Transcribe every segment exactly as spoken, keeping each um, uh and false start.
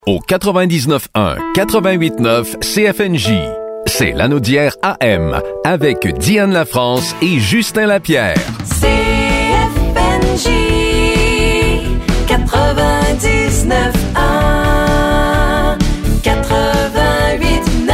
Au quatre-vingt-dix-neuf un, quatre-vingt-huit neuf C F N J. C'est l'Anaudière A M avec Diane Lafrance et Justin Lapierre. C F N J quatre-vingt-dix-neuf un, quatre-vingt-huit neuf.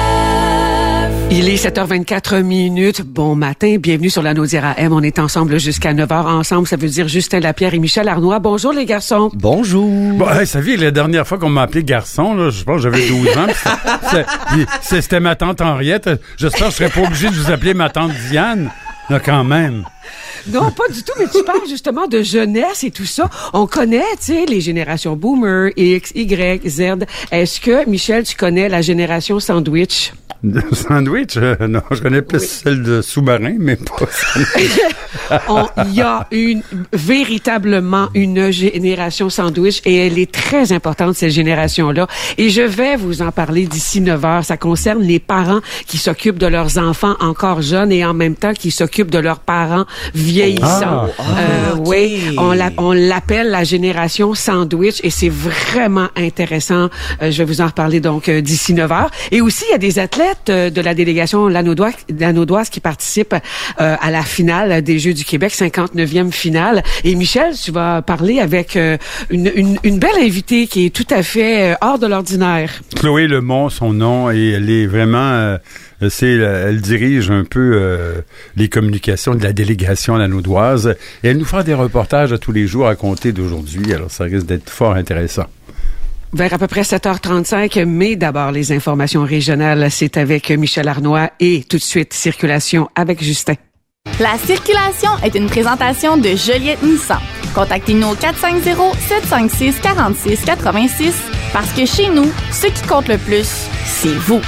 Il est sept heures vingt-quatre minutes. Bon matin, bienvenue sur l'Anaudière A M. On est ensemble jusqu'à neuf heures ensemble. Ça veut dire Justin Lapierre et Michel Arnois. Bonjour les garçons. Bonjour. Bon, hey, ça vient, la dernière fois qu'on m'a appelé garçon, là, je pense que j'avais douze ans. C'était, c'était, c'était ma tante Henriette. J'espère que je serais pas obligé de vous appeler ma tante Diane. Là, quand même. Non, pas du tout, mais tu parles justement de jeunesse et tout ça. On connaît, tu sais, les générations Boomer, X, Y, Z. Est-ce que, Michel, tu connais la génération Sandwich? De sandwich? Euh, non, je connais plus oui. celle de sous-marin, mais pas sandwich. Il y a une, véritablement une génération sandwich et elle est très importante, cette génération-là. Et je vais vous en parler d'ici neuf heures. Ça concerne les parents qui s'occupent de leurs enfants encore jeunes et en même temps qui s'occupent de leurs parents vieillissants. Ah, euh, okay. Oui, on, l'a, on l'appelle la génération sandwich et c'est vraiment intéressant. Euh, je vais vous en reparler donc euh, d'ici neuf heures. Et aussi, il y a des athlètes de la délégation lanaudoise, lanaudoise qui participe euh, à la finale des Jeux du Québec, cinquante-neuvième finale. Et Michel, tu vas parler avec euh, une, une, une belle invitée qui est tout à fait euh, hors de l'ordinaire. Chloé Lemont, son nom, et elle est vraiment... Euh, c'est, elle dirige un peu euh, les communications de la délégation lanaudoise. Et elle nous fera des reportages à tous les jours à compter d'aujourd'hui. Alors, ça risque d'être fort intéressant. Vers à peu près sept heures trente-cinq, mais d'abord les informations régionales, c'est avec Michel Arnois et tout de suite Circulation avec Justin. La Circulation est une présentation de Joliette Nissan. Contactez-nous au quatre cinq zéro, sept cinq six, quatre six quatre six parce que chez nous, ce qui compte le plus, c'est vous.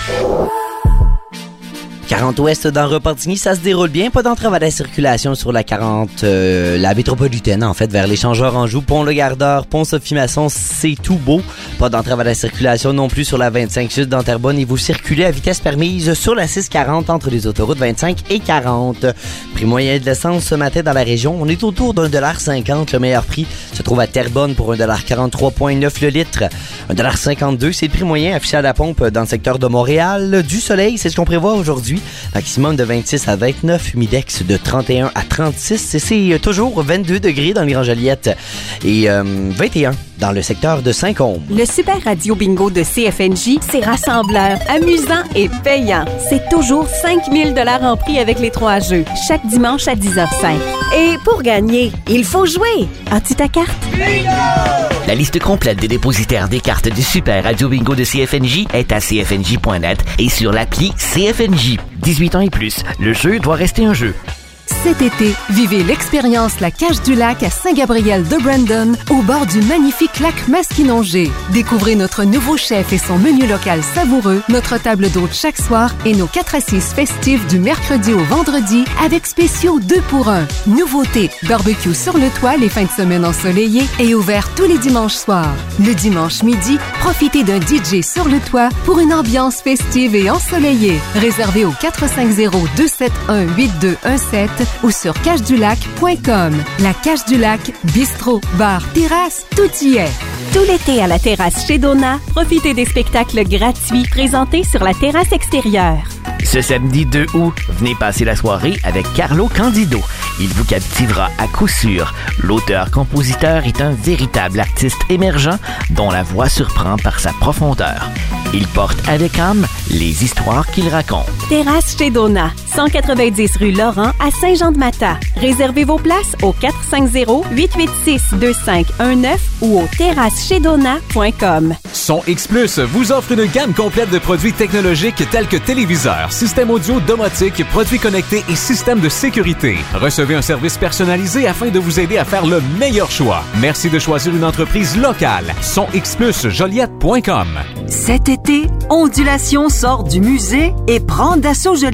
quarante ouest dans Repentigny, ça se déroule bien. Pas d'entrave à la circulation sur la quarante, euh, la métropolitaine, en fait, vers l'échangeur Anjou, Pont-le-Gardeur, Pont-Sophie-Masson, c'est tout beau. Pas d'entrave à la circulation non plus sur la vingt-cinq sud dans Terrebonne et vous circulez à vitesse permise sur la six quarante entre les autoroutes vingt-cinq et quarante. Prix moyen de l'essence ce matin dans la région, on est autour d'un dollar cinquante. Le meilleur prix se trouve à Terrebonne pour un dollar quarante-trois virgule neuf le litre. un dollar cinquante-deux, c'est le prix moyen affiché à la pompe dans le secteur de Montréal. Du soleil, c'est ce qu'on prévoit aujourd'hui. Maximum de vingt-six à vingt-neuf, humidex de trente et un à trente-six. Et c'est toujours vingt-deux degrés dans les Grands-Joliette et euh, vingt et un dans le secteur de Saint-Côme. Le Super Radio Bingo de C F N J, c'est rassembleur, amusant et payant. C'est toujours cinq mille dollars en prix avec les trois jeux, chaque dimanche à dix heures cinq. Et pour gagner, il faut jouer. As-tu ta carte? Bingo! La liste complète des dépositaires des cartes du Super Radio Bingo de C F N J est à c f n j point net et sur l'appli C F N J. dix-huit ans et plus, le jeu doit rester un jeu. Cet été, vivez l'expérience La Cage du Lac à Saint-Gabriel de Brandon, au bord du magnifique lac Masquinongé. Découvrez notre nouveau chef et son menu local savoureux, notre table d'hôte chaque soir et nos quatre à six festifs du mercredi au vendredi avec spéciaux deux pour un. Nouveauté, barbecue sur le toit les fins de semaine ensoleillées et ouvert tous les dimanches soirs. Le dimanche midi, profitez d'un D J sur le toit pour une ambiance festive et ensoleillée. Réservé au quatre cinq zéro, deux sept un, huit deux un sept ou sur cage du lac point com. La Cage du Lac, bistrot, bar, terrasse, tout y est. Tout l'été à la terrasse chez Donna, profitez des spectacles gratuits présentés sur la terrasse extérieure. Ce samedi deux août, venez passer la soirée avec Carlo Candido. Il vous captivera à coup sûr. L'auteur-compositeur est un véritable artiste émergent dont la voix surprend par sa profondeur. Il porte avec âme les histoires qu'il raconte. Terrasse chez Donna, cent quatre-vingt-dix rue Laurent à Saint-Jean-de-Mata. Réservez vos places au quatre cinq zéro, huit huit six, deux cinq un neuf ou au terrasse chez donna point com. Son X plus vous offre une gamme complète de produits technologiques tels que téléviseurs, systèmes audio, domotique, produits connectés et systèmes de sécurité. Recevez un service personnalisé afin de vous aider à faire le meilleur choix. Merci de choisir une entreprise locale. Son X plus Joliette point com. Cet été, Ondulation sort du musée et prend d'assaut Joliette.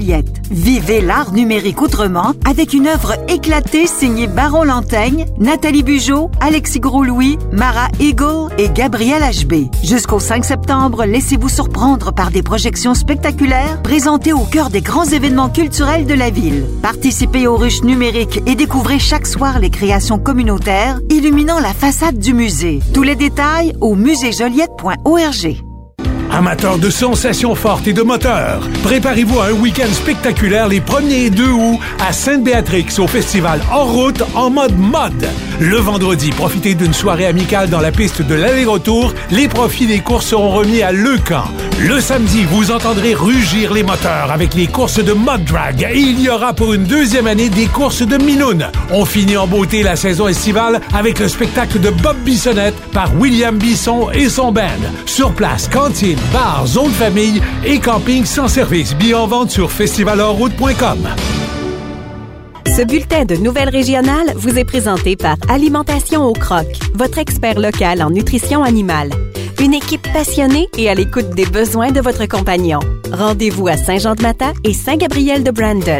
Vivez l'art numérique autrement avec une œuvre éclatée signée Baron Lantaigne, Nathalie Bugeaud, Alexis Gros-Louis, Mara Eagle et Gabriel H B. Jusqu'au cinq septembre, laissez-vous surprendre par des projections spectaculaires présentées au cœur des grands événements culturels de la ville. Participez aux ruches numériques et découvrez chaque soir les créations communautaires illuminant la façade du musée. Tous les détails au musée joliette point org. Amateurs de sensations fortes et de moteurs, préparez-vous à un week-end spectaculaire les premier et deux août à Sainte-Béatrix au festival Hors Route en mode mode. Le vendredi, profitez d'une soirée amicale dans la piste de l'aller-retour. Les profits des courses seront remis à Leucan. Le samedi, vous entendrez rugir les moteurs avec les courses de mode drag et il y aura pour une deuxième année des courses de minoune. On finit en beauté la saison estivale avec le spectacle de Bob Bissonnette par William Bisson et son band. Sur place, cantine, bar, zone famille et camping sans service. Billets en vente sur festival hors route point com. Ce bulletin de nouvelles régionales vous est présenté par Alimentation au Croc, votre expert local en nutrition animale. Une équipe passionnée et à l'écoute des besoins de votre compagnon. Rendez-vous à Saint-Jean-de-Mata et Saint-Gabriel-de-Brandon.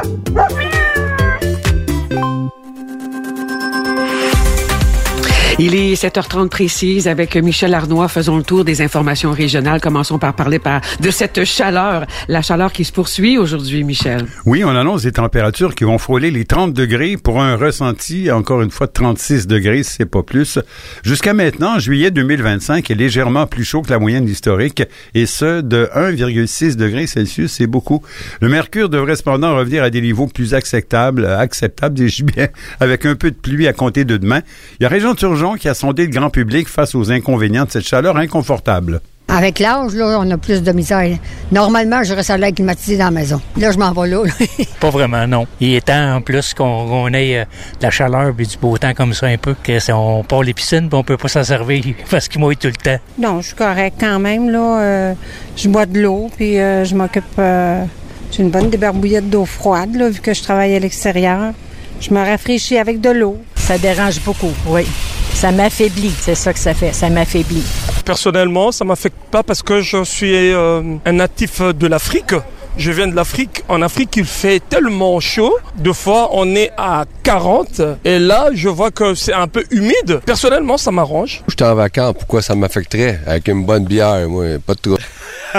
Il est sept heures trente précise avec Michel Arnois. Faisons le tour des informations régionales. Commençons par parler par, de cette chaleur. La chaleur qui se poursuit aujourd'hui, Michel. Oui, on annonce des températures qui vont frôler les trente degrés pour un ressenti, encore une fois, de trente-six degrés, si c'est pas plus. Jusqu'à maintenant, juillet deux mille vingt-cinq est légèrement plus chaud que la moyenne historique, et ce, de un virgule six degrés Celsius, c'est beaucoup. Le mercure devrait cependant revenir à des niveaux plus acceptables, acceptables, dis-je bien, avec un peu de pluie à compter de demain. Il y a Région Turgeon qui a sondé le grand public face aux inconvénients de cette chaleur inconfortable. Avec l'âge, là, on a plus de misère. Normalement, je reste à l'air climatisé dans la maison. Là, je m'en vais là. Pas vraiment, non. Il est temps, en plus, qu'on, qu'on ait euh, de la chaleur et du beau temps comme ça un peu, qu'on part les piscines puis on peut pas s'en servir parce qu'il mouille tout le temps. Non, je suis correct quand même, là. Euh, je bois de l'eau, puis euh, je m'occupe... Euh, j'ai une bonne débarbouillette d'eau froide, là, vu que je travaille à l'extérieur. Je me rafraîchis avec de l'eau. Ça dérange beaucoup, oui. Ça m'affaiblit, c'est ça que ça fait, ça m'affaiblit. Personnellement, ça m'affecte pas parce que je suis euh, un natif de l'Afrique. Je viens de l'Afrique. En Afrique, il fait tellement chaud. Deux fois, on est à quarante. Et là, je vois que c'est un peu humide. Personnellement, ça m'arrange. J'étais en vacances. Pourquoi ça m'affecterait? Avec une bonne bière, moi, pas de trop.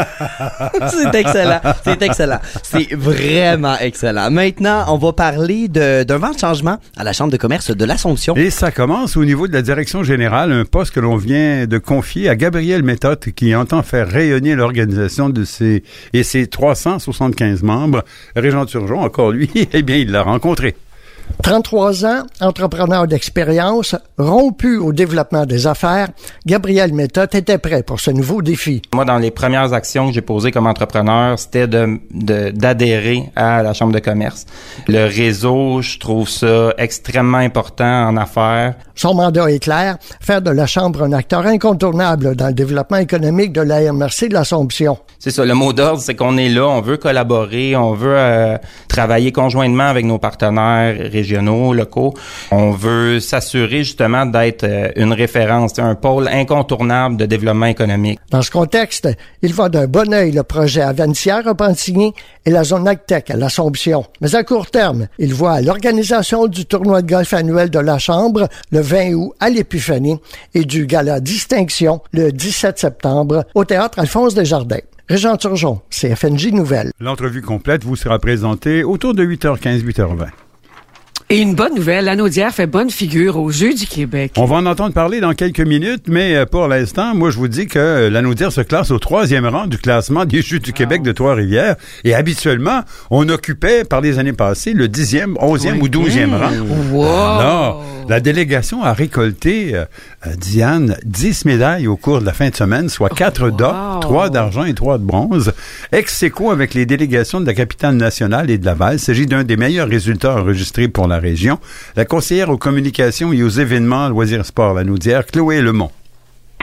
C'est excellent, c'est excellent. C'est vraiment excellent. Maintenant, on va parler de, d'un vent de changement à la Chambre de commerce de l'Assomption. Et ça commence au niveau de la direction générale, un poste que l'on vient de confier à Gabriel Méthode qui entend faire rayonner l'organisation de ses, et ses trois cent soixante-quinze membres. Régent Turgeon, encore lui, eh bien, il l'a rencontré. trente-trois ans, entrepreneur d'expérience, rompu au développement des affaires, Gabriel Méthode était prêt pour ce nouveau défi. Moi, dans les premières actions que j'ai posées comme entrepreneur, c'était de, de, d'adhérer à la Chambre de commerce. Le réseau, je trouve ça extrêmement important en affaires. Son mandat est clair, faire de la Chambre un acteur incontournable dans le développement économique de la M R C de l'Assomption. C'est ça, le mot d'ordre, c'est qu'on est là, on veut collaborer, on veut euh, travailler conjointement avec nos partenaires régionaux, locaux. On veut s'assurer justement d'être euh, une référence, un pôle incontournable de développement économique. Dans ce contexte, il voit d'un bon œil le projet Avancière à Pentigny et la zone AgTech à l'Assomption. Mais à court terme, il voit l'organisation du tournoi de golf annuel de la Chambre le vingt août à l'Épiphanie et du gala Distinction le dix-sept septembre au Théâtre Alphonse Desjardins. Régent Turgeon, C F N J Nouvelles. L'entrevue complète vous sera présentée autour de huit heures quinze, huit heures vingt. Et une bonne nouvelle, la Naudière fait bonne figure aux Jeux du Québec. On va en entendre parler dans quelques minutes, mais pour l'instant, moi, je vous dis que la Naudière se classe au troisième rang du classement des Jeux du Québec de Trois-Rivières. Et habituellement, on occupait, par les années passées, le dixième, onzième oui. ou douzième mmh. rang. Wow. Alors, la délégation a récolté, euh, Diane, dix médailles au cours de la fin de semaine, soit quatre oh, d'or, wow. trois d'argent et trois de bronze. Ex-aequo avec les délégations de la capitale nationale et de Laval. Il s'agit d'un des meilleurs résultats enregistrés pour la région. La conseillère aux communications et aux événements loisirs sport la Naudière, Chloé Lemont.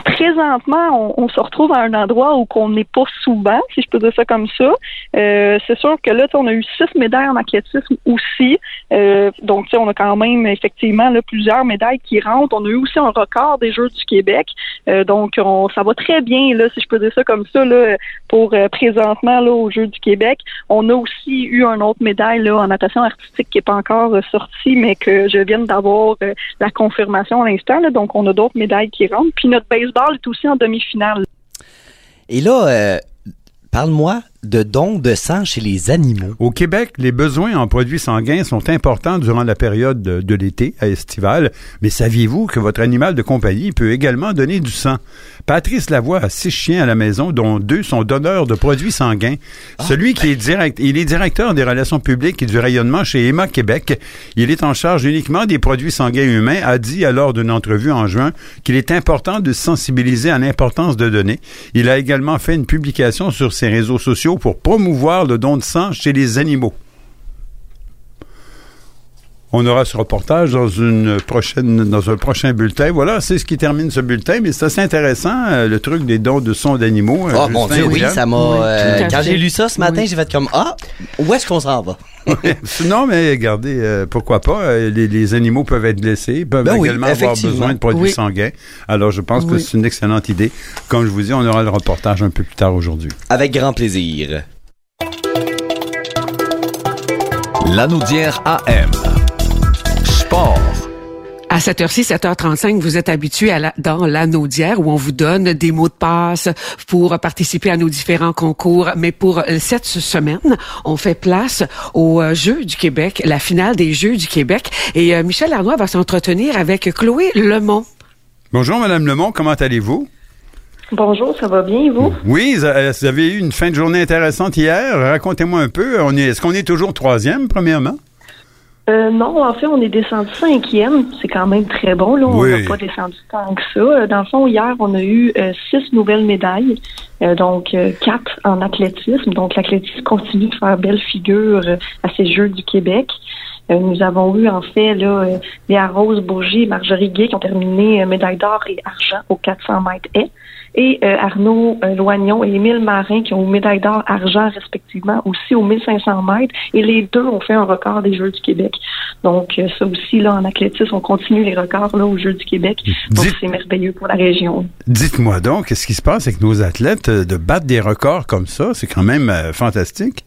présentement, on, on se retrouve à un endroit où on n'est pas souvent, si je peux dire ça comme ça. Euh, c'est sûr que là, on a eu six médailles en athlétisme aussi. Euh, donc, on a quand même effectivement là, plusieurs médailles qui rentrent. On a eu aussi un record des Jeux du Québec. Euh, donc, on, ça va très bien, là, si je peux dire ça comme ça, là, pour euh, présentement là, aux Jeux du Québec. On a aussi eu une autre médaille là, en natation artistique qui n'est pas encore euh, sortie, mais que je viens d'avoir euh, la confirmation à l'instant. Là. Donc, on a d'autres médailles qui rentrent. Puis notre baseball est aussi en demi-finale. Et là, euh, parle-moi de dons de sang chez les animaux. Au Québec, les besoins en produits sanguins sont importants durant la période de, de l'été, à estivale. Mais saviez-vous que votre animal de compagnie peut également donner du sang? Patrice Lavoie a six chiens à la maison, dont deux sont donneurs de produits sanguins. Ah, Celui qui est direct, il est directeur des relations publiques et du rayonnement chez Emma Québec. Il est en charge uniquement des produits sanguins humains, a dit lors d'une entrevue en juin qu'il est important de sensibiliser à l'importance de donner. Il a également fait une publication sur ses réseaux sociaux pour promouvoir le don de sang chez les animaux. On aura ce reportage dans une prochaine, dans un prochain bulletin. Voilà, c'est ce qui termine ce bulletin, mais c'est assez intéressant, euh, le truc des dons de sang d'animaux. Oh mon Dieu, oui, ça m'a... Oui, euh, quand j'ai lu ça ce matin, oui. j'ai fait comme, ah, où est-ce qu'on s'en va? Non, mais regardez, euh, pourquoi pas, euh, les, les animaux peuvent être blessés, peuvent ben également oui, avoir besoin de produits oui. sanguins. Alors, je pense oui. que c'est une excellente idée. Comme je vous dis, on aura le reportage un peu plus tard aujourd'hui. Avec grand plaisir. Lanaudière A M. Sport. À cette heure-ci, sept heures trente-cinq, vous êtes habitués à la, dans Lanaudière où on vous donne des mots de passe pour participer à nos différents concours. Mais pour cette semaine, on fait place aux Jeux du Québec, la finale des Jeux du Québec. Et euh, Michel Arnois va s'entretenir avec Chloé Lemont. Bonjour, Madame Lemont, comment allez-vous? Bonjour, ça va bien, vous? Oui, vous avez eu une fin de journée intéressante hier. Racontez-moi un peu. On est, est-ce qu'on est toujours troisième, premièrement? Euh, non, en fait, on est descendu cinquième. C'est quand même très bon, là. Oui. On n'a pas descendu tant que ça. Dans le fond, hier, on a eu euh, six nouvelles médailles. Euh, donc, euh, quatre en athlétisme. Donc, l'athlétisme continue de faire belle figure euh, à ces Jeux du Québec. Euh, nous avons eu, en fait, là, euh, Léa Rose Bourget et Marjorie Gay qui ont terminé euh, médaille d'or et argent aux quatre cents mètres haies. Et euh, Arnaud euh, Loignon et Émile Marin qui ont eu médaille d'or, argent respectivement, aussi aux mille cinq cents mètres. Et les deux ont fait un record des Jeux du Québec. Donc, euh, ça aussi, là, en athlétisme, on continue les records là aux Jeux du Québec. Donc, Dites, c'est merveilleux pour la région. Dites-moi donc, qu'est-ce qui se passe avec nos athlètes euh, de battre des records comme ça? C'est quand même euh, fantastique.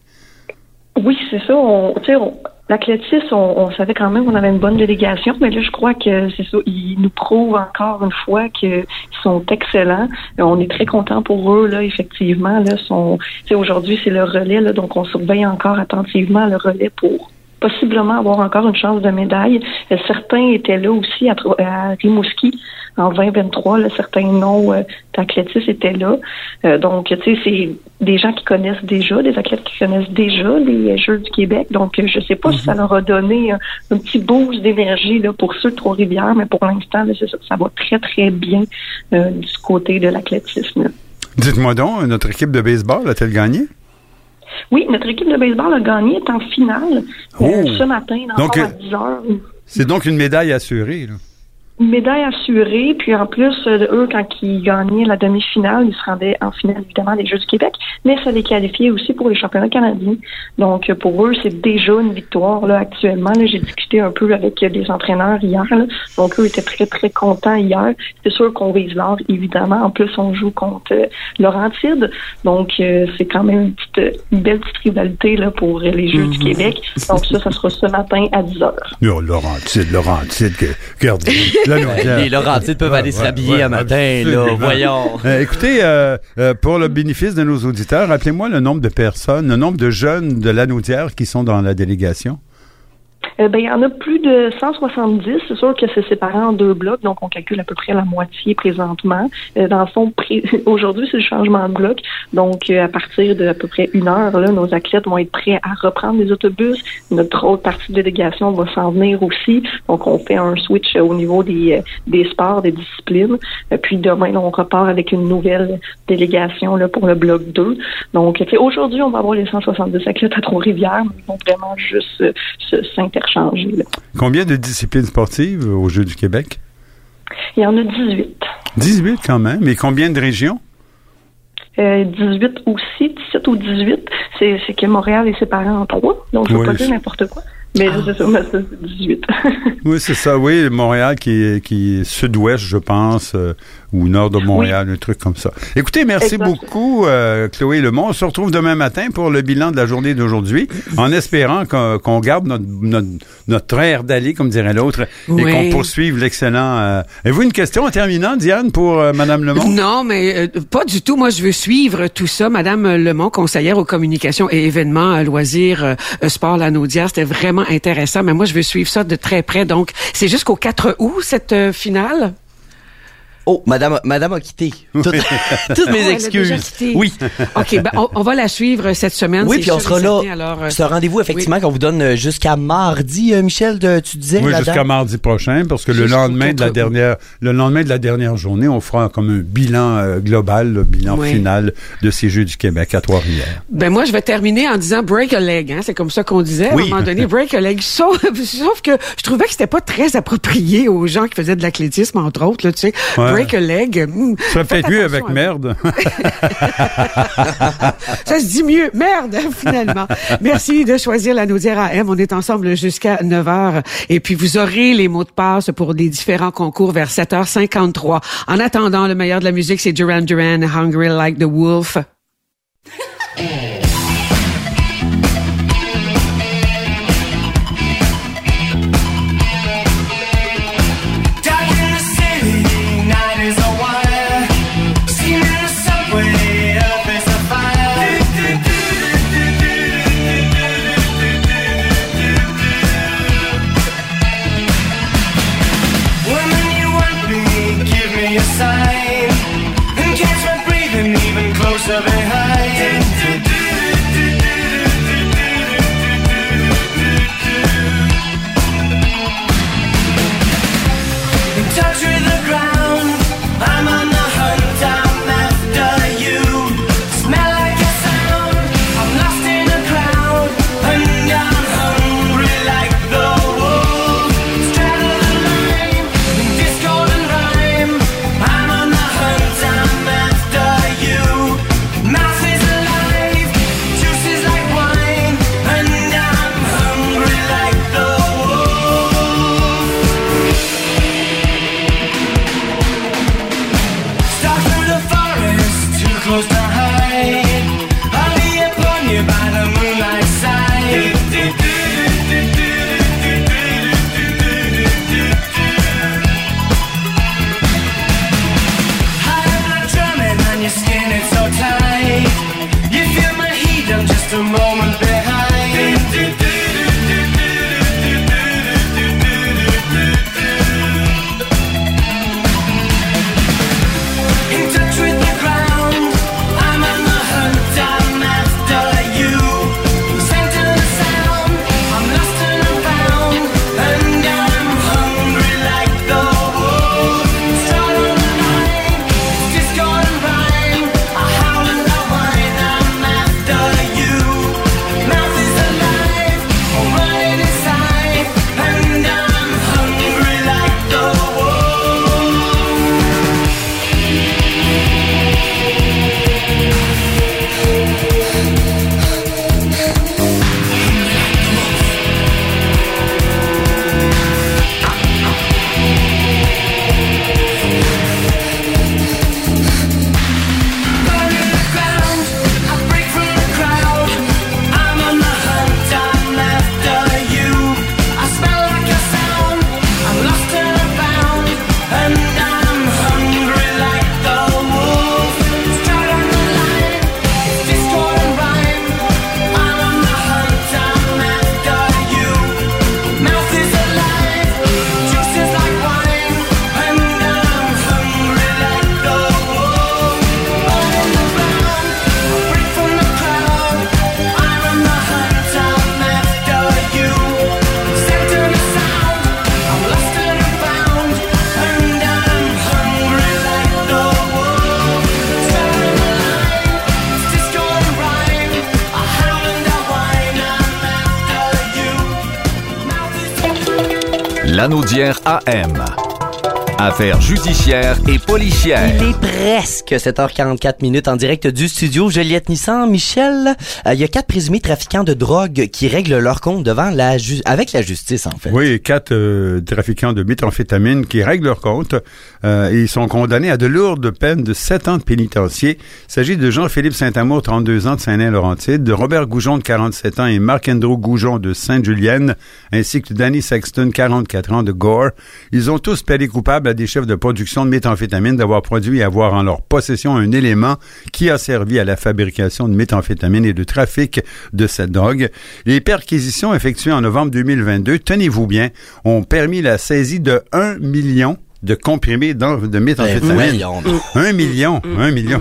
Oui, c'est ça. On, tu sais, on... L'athlétisme, on, on savait quand même qu'on avait une bonne délégation, mais là, je crois que c'est ça. Ils nous prouvent encore une fois qu'ils sont excellents. On est très contents pour eux, là, effectivement. Là, sont, aujourd'hui, c'est le relais, là, donc on surveille encore attentivement le relais pour possiblement avoir encore une chance de médaille. Euh, certains étaient là aussi à, à Rimouski en vingt vingt-trois. Là, certains noms euh, d'athlétistes étaient là. Euh, donc, tu sais, c'est des gens qui connaissent déjà, des athlètes qui connaissent déjà les Jeux du Québec. Donc, euh, je sais pas mm-hmm. si ça leur a donné un, un petit boost d'énergie là pour ceux de Trois-Rivières, mais pour l'instant, là, c'est ça, ça va très, très bien euh, du côté de l'athlétisme. Là. Dites-moi donc, notre équipe de baseball a-t-elle gagné? Oui, notre équipe de baseball a gagné, est en finale oh. euh, ce matin, dans donc, à dix heures. C'est donc une médaille assurée, là. Une médaille assurée, puis en plus, euh, eux, quand ils gagnaient la demi-finale, ils se rendaient en finale, évidemment, des Jeux du Québec, mais ça les qualifiait aussi pour les championnats canadiens. Donc, pour eux, c'est déjà une victoire, là, actuellement. Là, j'ai discuté un peu avec des entraîneurs hier, là. Donc, eux étaient très, très contents hier. C'est sûr qu'on vise l'or, évidemment. En plus, on joue contre euh, Laurentides. Donc, euh, c'est quand même une, petite, une belle petite rivalité, là, pour les Jeux mm-hmm. du Québec. Donc, ça, ça sera ce matin à dix heures. Non, Laurentides, Laurentides, que, regarde. Les Laurentides peuvent ouais, aller ouais, s'habiller ouais, un matin, là, voyons. Euh, écoutez, euh, euh, pour le bénéfice de nos auditeurs, rappelez-moi le nombre de personnes, le nombre de jeunes de Lanaudière qui sont dans la délégation. Euh, ben, il y en a plus de cent soixante-dix. C'est sûr que c'est séparé en deux blocs, donc on calcule à peu près la moitié présentement. Euh, dans le fond, pré- aujourd'hui, c'est le changement de bloc. Donc, euh, à partir de à peu près une heure, là, nos athlètes vont être prêts à reprendre les autobus. Notre autre partie de délégation va s'en venir aussi. Donc, on fait un switch euh, au niveau des, euh, des sports, des disciplines. Euh, puis demain, là, on repart avec une nouvelle délégation là, pour le bloc deux. Donc, aujourd'hui, on va avoir les cent soixante-dix athlètes à Trois-Rivières, mais ils vont vraiment juste euh, se s'interchanger. Là. Combien de disciplines sportives aux Jeux du Québec? Il y en a dix-huit. dix-huit quand même. Et combien de régions? Euh, dix-huit aussi, dix-sept ou dix-huit. C'est, c'est que Montréal est séparé en trois, donc je ne veux oui, pas dire n'importe quoi. Mais ah. c'est ça, mais c'est dix-huit. Oui, c'est ça, oui. Montréal qui est, qui est sud-ouest, je pense, euh, ou nord de Montréal, oui. Un truc comme ça. Écoutez, merci exact. beaucoup, euh, Chloé Lemont. On se retrouve demain matin pour le bilan de la journée d'aujourd'hui, en espérant qu'on, qu'on garde notre, notre, notre air d'aller, comme dirait l'autre, oui. et qu'on poursuive l'excellent... Euh... Avez-vous une question en terminant, Diane, pour euh, Mme Lemont? Non, mais euh, pas du tout. Moi, je veux suivre tout ça. Mme Lemont, conseillère aux communications et événements, euh, loisirs, euh, sport, Lanaudière, c'était vraiment intéressant, mais moi, je veux suivre ça de très près. Donc, c'est jusqu'au quatre août, cette euh, finale? Oh, madame, madame a quitté. Toutes, toutes mes oh, excuses. Oui. OK, ben, on, on va la suivre cette semaine. Oui, puis on sera là. Certain, alors, euh... C'est un rendez-vous, effectivement, oui. qu'on vous donne jusqu'à mardi, euh, Michel, de, tu disais. Oui, jusqu'à mardi prochain, parce que le lendemain de la dernière, le lendemain de la dernière journée, on fera comme un bilan euh, global, le bilan oui. final de ces Jeux du Québec à Trois-Rivières. Ben, moi, je vais terminer en disant break a leg, hein. C'est comme ça qu'on disait. Oui. À un moment donné, break a leg. Sauf, sauf que je trouvais que c'était pas très approprié aux gens qui faisaient de l'athlétisme, entre autres, là, tu sais. Ouais. Break a leg. Mmh, ça fait mieux avec à... merde. Ça se dit mieux. Merde, finalement. Merci de choisir la Lanaudière A M. On est ensemble jusqu'à neuf heures. Et puis, vous aurez les mots de passe pour les différents concours vers sept heures cinquante-trois. En attendant, le meilleur de la musique, c'est Duran Duran, Hungry Like the Wolf. Lanaudière A M. Affaires judiciaires et policières. Il est presque sept heures quarante-quatre minutes en direct du studio Joliette Nissan. Michel, il euh, y a quatre présumés trafiquants de drogue qui règlent leur compte devant la ju- avec la justice, en fait. Oui, quatre euh, trafiquants de méthamphétamine qui règlent leur compte. Euh, et ils sont condamnés à de lourdes peines de sept ans de pénitencier. Il s'agit de Jean-Philippe Saint-Amour, trente-deux ans, de Saint-Nain-Laurentide, de Robert Goujon, de quarante-sept ans, et Marc-Andrew Goujon, de Sainte-Julienne, ainsi que Danny Sexton, quarante-quatre ans, de Gore. Ils ont tous plaidé coupables à des chefs de production de méthamphétamine d'avoir produit et avoir en leur possession un élément qui a servi à la fabrication de méthamphétamine et de trafic de cette drogue. Les perquisitions effectuées en novembre deux mille vingt-deux, tenez-vous bien, ont permis la saisie de un million de comprimés de méthamphétamine. Un million. Un million. Un million.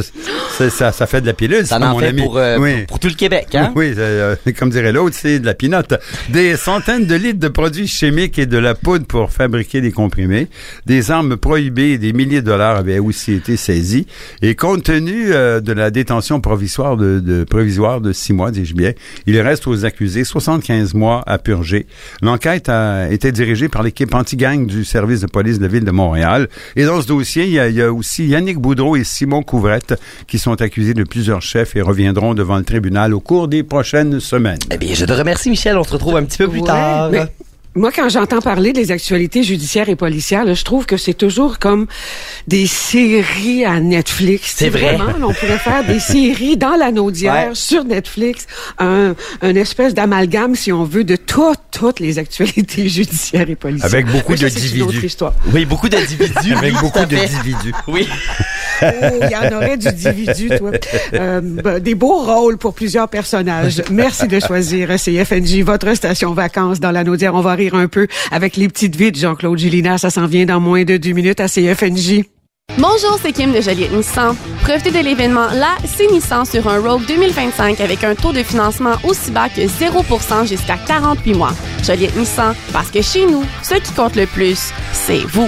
ça, ça, ça fait de la pilule. Ça en mon fait ami. pour, euh, oui. pour, pour tout le Québec, hein? Oui, euh, comme dirait l'autre, c'est de la pinotte. Des centaines de litres de produits chimiques et de la poudre pour fabriquer des comprimés. Des armes prohibées et des milliers de dollars avaient aussi été saisis. Et compte tenu euh, de la détention provisoire de, de, provisoire de six mois, dis-je bien, il reste aux accusés soixante-quinze mois à purger. L'enquête a été dirigée par l'équipe anti-gang du service de police de la Ville de Montréal. Et dans ce dossier, il y a, il y a aussi Yannick Boudreau et Simon Couvrette qui sont accusés de plusieurs chefs et reviendront devant le tribunal au cours des prochaines semaines. Eh bien, je te remercie, Michel. On se retrouve un petit peu plus Ouais, tard. mais moi, quand j'entends parler des actualités judiciaires et policières, là, je trouve que c'est toujours comme des séries à Netflix. C'est vrai. Vraiment, là, on pourrait faire des séries dans l'anneau d'hier Ouais. sur Netflix, un, un espèce d'amalgame, si on veut, de toutes, toutes les actualités judiciaires et policières. Avec beaucoup Mais ça, c'est une d'individus. autre histoire. Oui, beaucoup d'individus. Avec oui, beaucoup tout à fait. d'individus. Oui. Oh, il y en aurait du individu, toi. Euh, ben, des beaux rôles pour plusieurs personnages. Merci de choisir C F N J, votre station vacances dans l'anneau d'hier. On va rire un peu avec les petites vites, Jean-Claude Gélina. Ça s'en vient dans moins de deux minutes à C F N J. Bonjour, c'est Kim de Joliette Nissan. Profitez de l'événement là, c'est Nissan sur un Rogue deux mille vingt-cinq avec un taux de financement aussi bas que zéro pour cent jusqu'à quarante-huit mois. Joliette Nissan, parce que chez nous, ce qui compte le plus, c'est vous.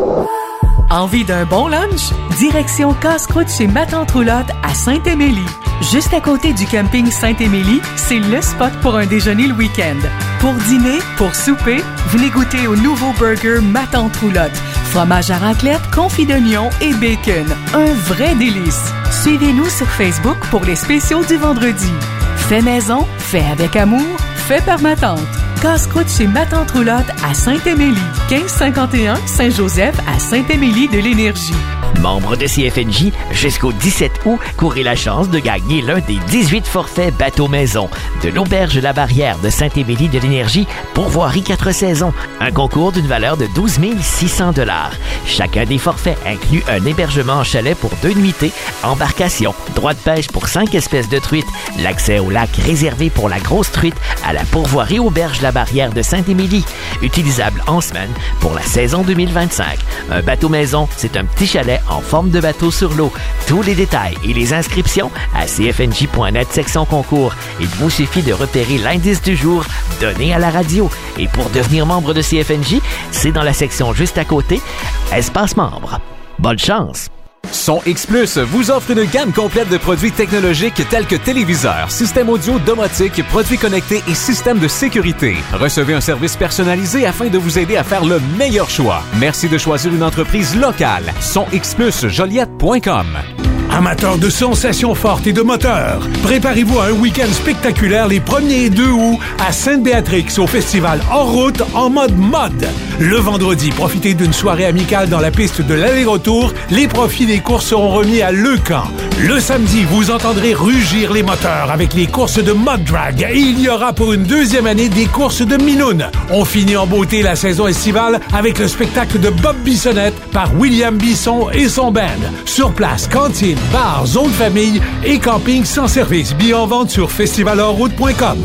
Envie d'un bon lunch? Direction Casse-Croûte chez Ma Tante Roulotte à Saint-Émilie. Juste à côté du camping Saint-Émilie, c'est le spot pour un déjeuner le week-end. Pour dîner, pour souper, venez goûter au nouveau burger Ma Tante Roulotte. Fromage à raclette, confit d'oignon et bacon. Un vrai délice. Suivez-nous sur Facebook pour les spéciaux du vendredi. Fait maison, fait avec amour, fait par ma tante. Casse-croûte chez Ma Tante Roulotte à Saint-Émilie. quinze cinquante et un Saint-Joseph à Saint-Émilie de l'Énergie. Membre de C F N J, jusqu'au dix-sept août, courez la chance de gagner l'un des dix-huit forfaits bateau maison de l'Auberge La Barrière de Saint-Émilie de l'Énergie pour voirie quatre saisons. Un concours d'une valeur de douze mille six cents dollars. Chacun des forfaits inclut un hébergement en chalet pour deux nuitées, embarcation, droit de pêche pour cinq espèces de truites, l'accès au lac réservé pour la grosse truite à la pourvoirie Auberge La Barrière de Saint-Émilie. Utilisable en semaine pour la saison deux mille vingt-cinq. Un bateau maison, c'est un petit chalet en forme de bateau sur l'eau. Tous les détails et les inscriptions à c f n j point net section concours. Il vous suffit de repérer l'indice du jour donné à la radio. Et pour devenir membre de C F N J, c'est dans la section juste à côté, espace membre. Bonne chance! Son X Plus vous offre une gamme complète de produits technologiques tels que téléviseurs, systèmes audio, domotique, produits connectés et systèmes de sécurité. Recevez un service personnalisé afin de vous aider à faire le meilleur choix. Merci de choisir une entreprise locale. Son X plus joliette point com. Amateurs de sensations fortes et de moteurs, préparez-vous à un week-end spectaculaire les premier et deux août à Sainte-Béatrix au festival Hors Route en mode mode. Le vendredi, profitez d'une soirée amicale dans la piste de l'aller-retour. Les profits des courses seront remis à Leucan. Le samedi, vous entendrez rugir les moteurs avec les courses de mud drag et il y aura pour une deuxième année des courses de minoune. On finit en beauté la saison estivale avec le spectacle de Bob Bissonnette par William Bisson et son band. Sur place, cantine, bar, zone famille et camping sans service. Billets en vente sur festival hors route point com.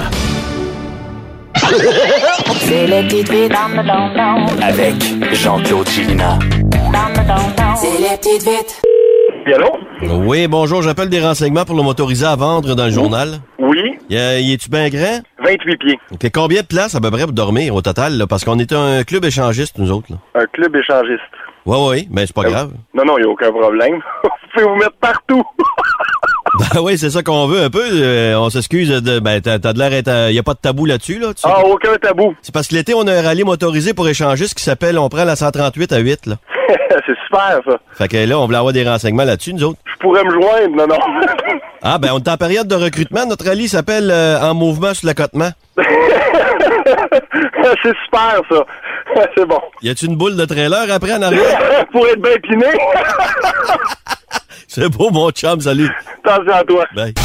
C'est les petites vites avec Jean-Claude Gélina. C'est les petites vites. Oui, allô? Oui, bonjour, j'appelle des renseignements pour le motorisé à vendre dans le journal. Oui. Y, a, y es-tu bien grand? vingt-huit pieds. OK, combien de places à peu près pour dormir au total, là? Parce qu'on est un club échangiste, nous autres, là. Un club échangiste. Oui, oui, mais c'est pas euh, grave. Non, non, il n'y a aucun problème. Vous pouvez vous mettre partout. Ah oui, c'est ça qu'on veut un peu. Euh, on s'excuse de... Ben, t'as, t'as de l'air d'être... Il n'y a pas de tabou là-dessus, là? Tu sais Ah, que... aucun tabou. C'est parce que l'été, on a un rallye motorisé pour échanger ce qui s'appelle... On prend la cent trente-huit à huit, là. C'est super, ça. Fait que là, on voulait avoir des renseignements là-dessus, nous autres. Je pourrais me joindre, non, non. Ah, ben, on est en période de recrutement. Notre rallye s'appelle euh, En mouvement sur l'accotement. C'est super, ça. C'est bon. Y a-tu une boule de trailer après en arrière? Pour être bien piné. C'est beau, mon chum, salut. Attention à toi. Bye.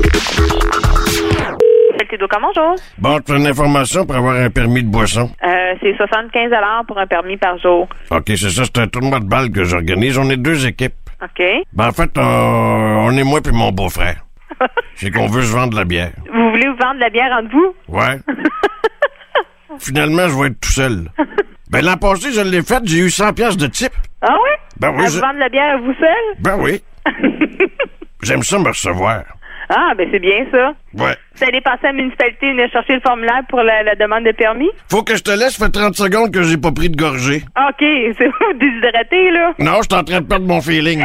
Bonjour. Bon, tu as une information pour avoir un permis de boisson? Euh, c'est soixante-quinze dollars pour un permis par jour. OK, c'est ça, c'est un tournoi de balle que j'organise. On est deux équipes. OK. Ben, en fait, on, on est moi puis mon beau-frère. C'est qu'on veut se vendre de la bière. Vous voulez vous vendre de la bière entre vous? Ouais. Finalement, je vais être tout seul. Ben, l'an passé, je l'ai fait, j'ai eu cent piastres de type. Ah oui? Ben oui. À je... vous vendre de la bière à vous seul? Ben oui. J'aime ça me recevoir. Ah, ben c'est bien ça. Ouais. Vous allez passer à la municipalité et venir chercher le formulaire pour la, la demande de permis? Faut que je te laisse, fait trente secondes que j'ai pas pris de gorgée. OK, c'est vous déshydraté, là? Non, je suis en train de perdre mon feeling.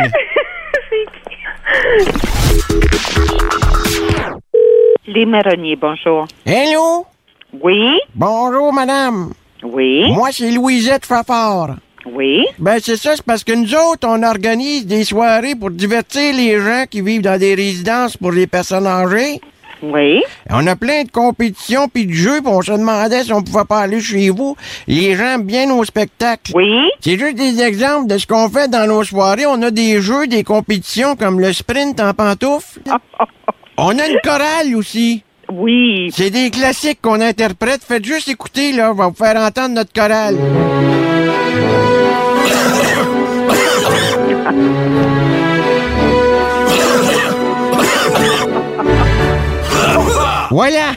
Les marronniers, bonjour. Hello? Oui? Bonjour, madame. Oui? Moi, c'est Louisette Fafard. Oui? Ben, c'est ça, c'est parce que nous autres, on organise des soirées pour divertir les gens qui vivent dans des résidences pour les personnes âgées. Oui? On a plein de compétitions puis de jeux, puis on se demandait si on pouvait pas aller chez vous. Les gens aiment bien nos spectacles. Oui? C'est juste des exemples de ce qu'on fait dans nos soirées. On a des jeux, des compétitions comme le sprint en pantoufles. On a une chorale aussi. Oui. C'est des classiques qu'on interprète. Faites juste écouter, là. On va vous faire entendre notre chorale. Voilà.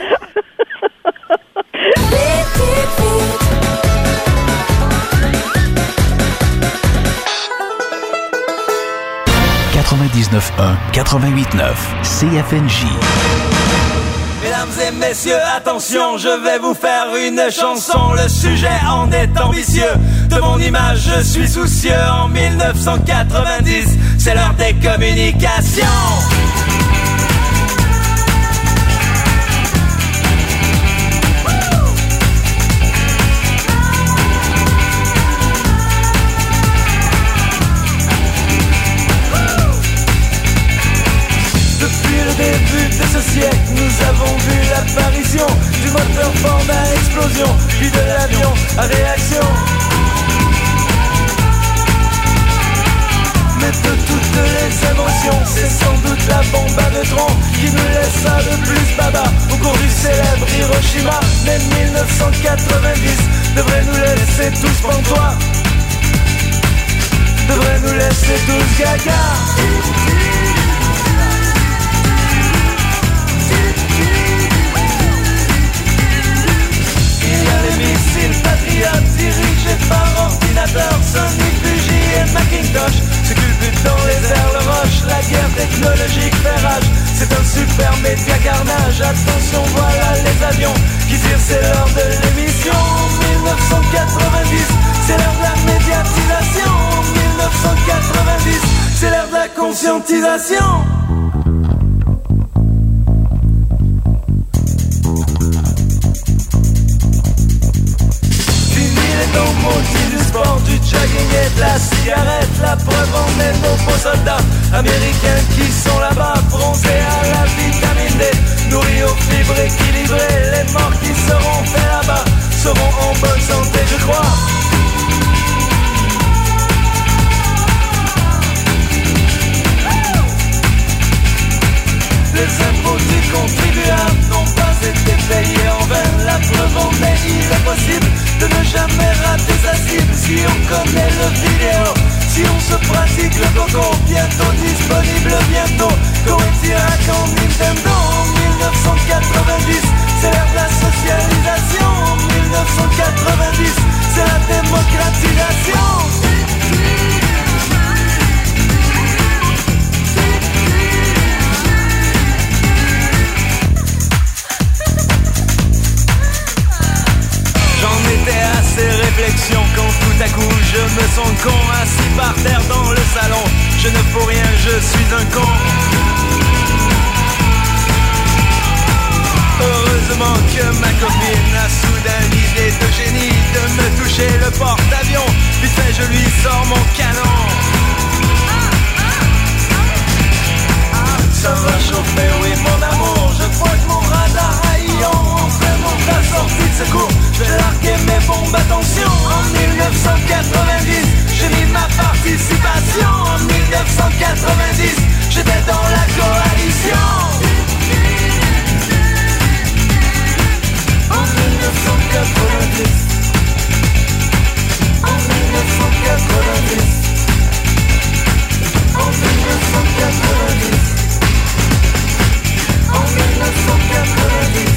quatre-vingt-dix-neuf un, quatre-vingt-huit neuf, C F N J. Mesdames et messieurs, attention, je vais vous faire une chanson. Le sujet en est ambitieux. De mon image, je suis soucieux. En mille neuf cent quatre-vingt-dix, c'est l'heure des communications. Début de ce siècle, nous avons vu l'apparition du moteur Ford à explosion, puis de l'avion à réaction. Mais de toutes les émotions, c'est sans doute la bombe à neutrons qui nous laissa le plus baba au cours du célèbre Hiroshima. Mais mille neuf cent quatre-vingt-dix devrait nous laisser tous pantois, devrait nous laisser tous gaga. Missiles patriotes dirigés par ordinateur, Sony, Fuji et Macintosh se culbutent dans les airs, le roche, la guerre technologique fait rage. C'est un super média carnage, attention voilà les avions qui tirent, c'est l'heure de l'émission. mille neuf cent quatre-vingt-dix, c'est l'heure de la médiatisation. mille neuf cent quatre-vingt-dix, c'est l'heure de la conscientisation. Nos maudits du sport, du jogging et de la cigarette. La preuve en est nos beaux soldats américains qui sont là-bas, bronzés à la vitamine D, nourris aux fibres équilibrées. Les morts qui seront faits là-bas seront en bonne santé, je crois. Les impôts du contribuable n'ont pas été payés en vain. La preuve en est, il est possible de ne jamais rater sa cible. Si on connaît le vidéo, si on se pratique le coco, bientôt disponible, bientôt Koei-Tirac en Nintendo. mille neuf cent quatre-vingt-dix, c'est l'ère de la socialisation. mille neuf cent quatre-vingt-dix, c'est la démocratisation. J'en étais à ces réflexions quand tout à coup je me sens con, assis par terre dans le salon. Je ne fous rien, je suis un con. le porte-avions. Vite fait, je lui sors mon canon. Ça va chauffer, oui mon amour. Je pointe mon radar à Ion. En prenant ta sortie de secours, je vais larguer mes bombes, attention. En dix-neuf cent quatre-vingt-dix, j'ai mis ma participation. En dix-neuf cent quatre-vingt-dix, j'étais dans la coalition. En dix-neuf cent quatre-vingt-dix, en dix-neuf cent quatre-vingt-dix, en dix-neuf cent quatre-vingt-dix, en dix-neuf cent quatre-vingt-dix.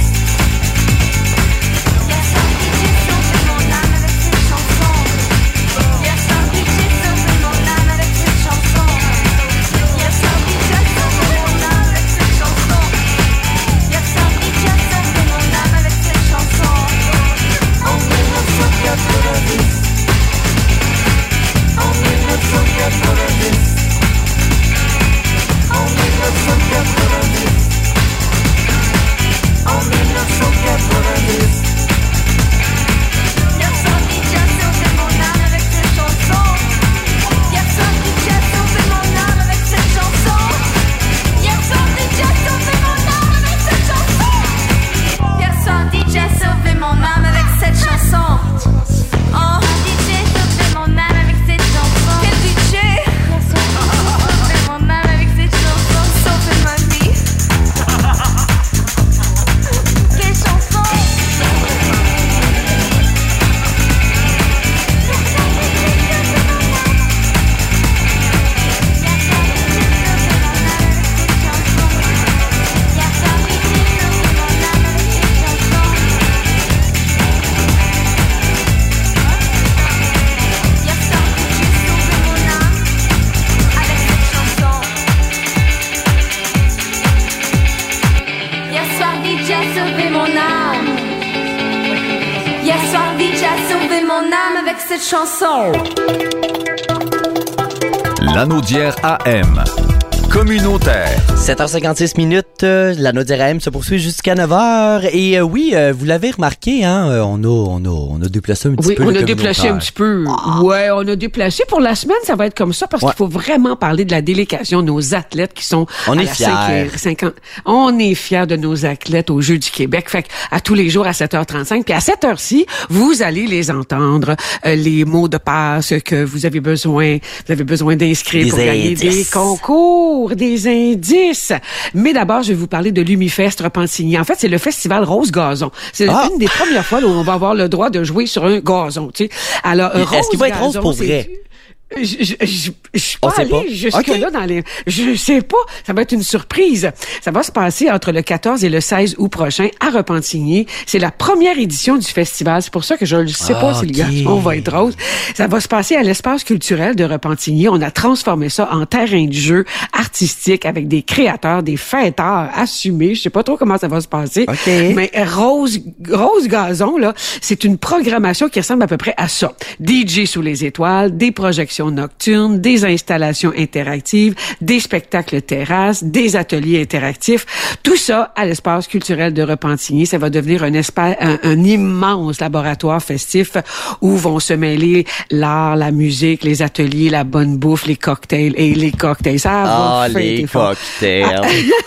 Lanaudière A M. Communautaire. sept heures cinquante-six minutes, euh, la Lanaudière A M se poursuit jusqu'à neuf heures. Et euh, oui, euh, vous l'avez remarqué, hein, euh, on a, on a, on a déplacé un petit oui, peu. Oui, on le a déplacé un petit peu. Ah. Ouais, on a déplacé. Pour la semaine, ça va être comme ça parce ouais. qu'il faut vraiment parler de la délégation de nos athlètes qui sont on à est la fiers. cinquante On est fiers de nos athlètes aux Jeux du Québec. Fait à tous les jours à sept heures trente-cinq. Puis à cette heure-ci, vous allez les entendre, euh, les mots de passe que vous avez besoin, vous avez besoin d'inscrire des pour gagner des concours, des indices. Mais d'abord, je vais vous parler de l'Humifest Repentigny. En fait, c'est le festival Rose Gazon. C'est ah. une des premières fois où on va avoir le droit de jouer sur un gazon, tu sais. Alors, est-ce Rose qu'il va être Gazon, rose pour vrai? Je, je, je, je suis pas allée jusque-là okay. dans les... Je sais pas. Ça va être une surprise. Ça va se passer entre le quatorze et le seize août prochain à Repentigny. C'est la première édition du festival. C'est pour ça que je ne sais ah, pas si okay. le gars, on va être rose. Ça va se passer à l'espace culturel de Repentigny. On a transformé ça en terrain de jeu artistique avec des créateurs, des fêteurs assumés. Je sais pas trop comment ça va se passer. Okay. Mais Rose, Rose Gazon, là, c'est une programmation qui ressemble à peu près à ça. D J sous les étoiles, des projections nocturnes, des installations interactives, des spectacles terrasses, des ateliers interactifs. Tout ça à l'espace culturel de Repentigny. Ça va devenir un, espace, un, un immense laboratoire festif où vont se mêler l'art, la musique, les ateliers, la bonne bouffe, les cocktails et les cocktails. Ça ah, va les cocktails.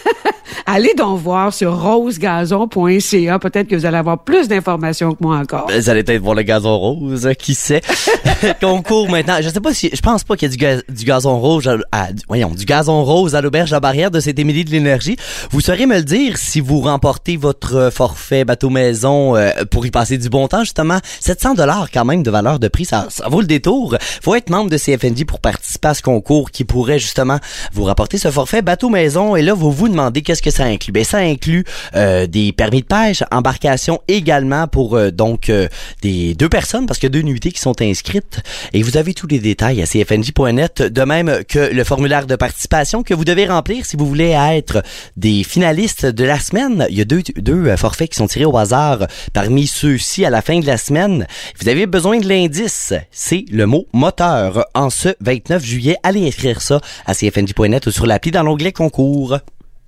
Allez donc voir sur rose gazon point c a. Peut-être que vous allez avoir plus d'informations que moi encore. Vous allez peut-être voir le gazon rose, qui sait. Concours maintenant. Je sais pas si, je pense pas qu'il y a du, gaz, du gazon rose à, à, voyons, du gazon rose à l'auberge à Barrière de Saint-Émilie de l'Énergie. Vous saurez me le dire si vous remportez votre forfait bateau maison euh, pour y passer du bon temps, justement. sept cents dollars quand même de valeur de prix. Ça, ça vaut le détour. Faut être membre de C F N J pour participer à ce concours qui pourrait justement vous rapporter ce forfait bateau maison. Et là, vous vous demandez qu'est-ce que ça inclut. Ben, ça inclus euh, des permis de pêche, embarcation également pour euh, donc euh, des deux personnes parce qu'il y a deux nuitées qui sont inscrites. Et vous avez tous les détails à c f n j point net, de même que le formulaire de participation que vous devez remplir si vous voulez être des finalistes de la semaine. Il y a deux, deux forfaits qui sont tirés au hasard parmi ceux-ci à la fin de la semaine. Vous avez besoin de l'indice. C'est le mot moteur. En ce vingt-neuf juillet, allez inscrire ça à c f n j point net ou sur l'appli dans l'onglet concours.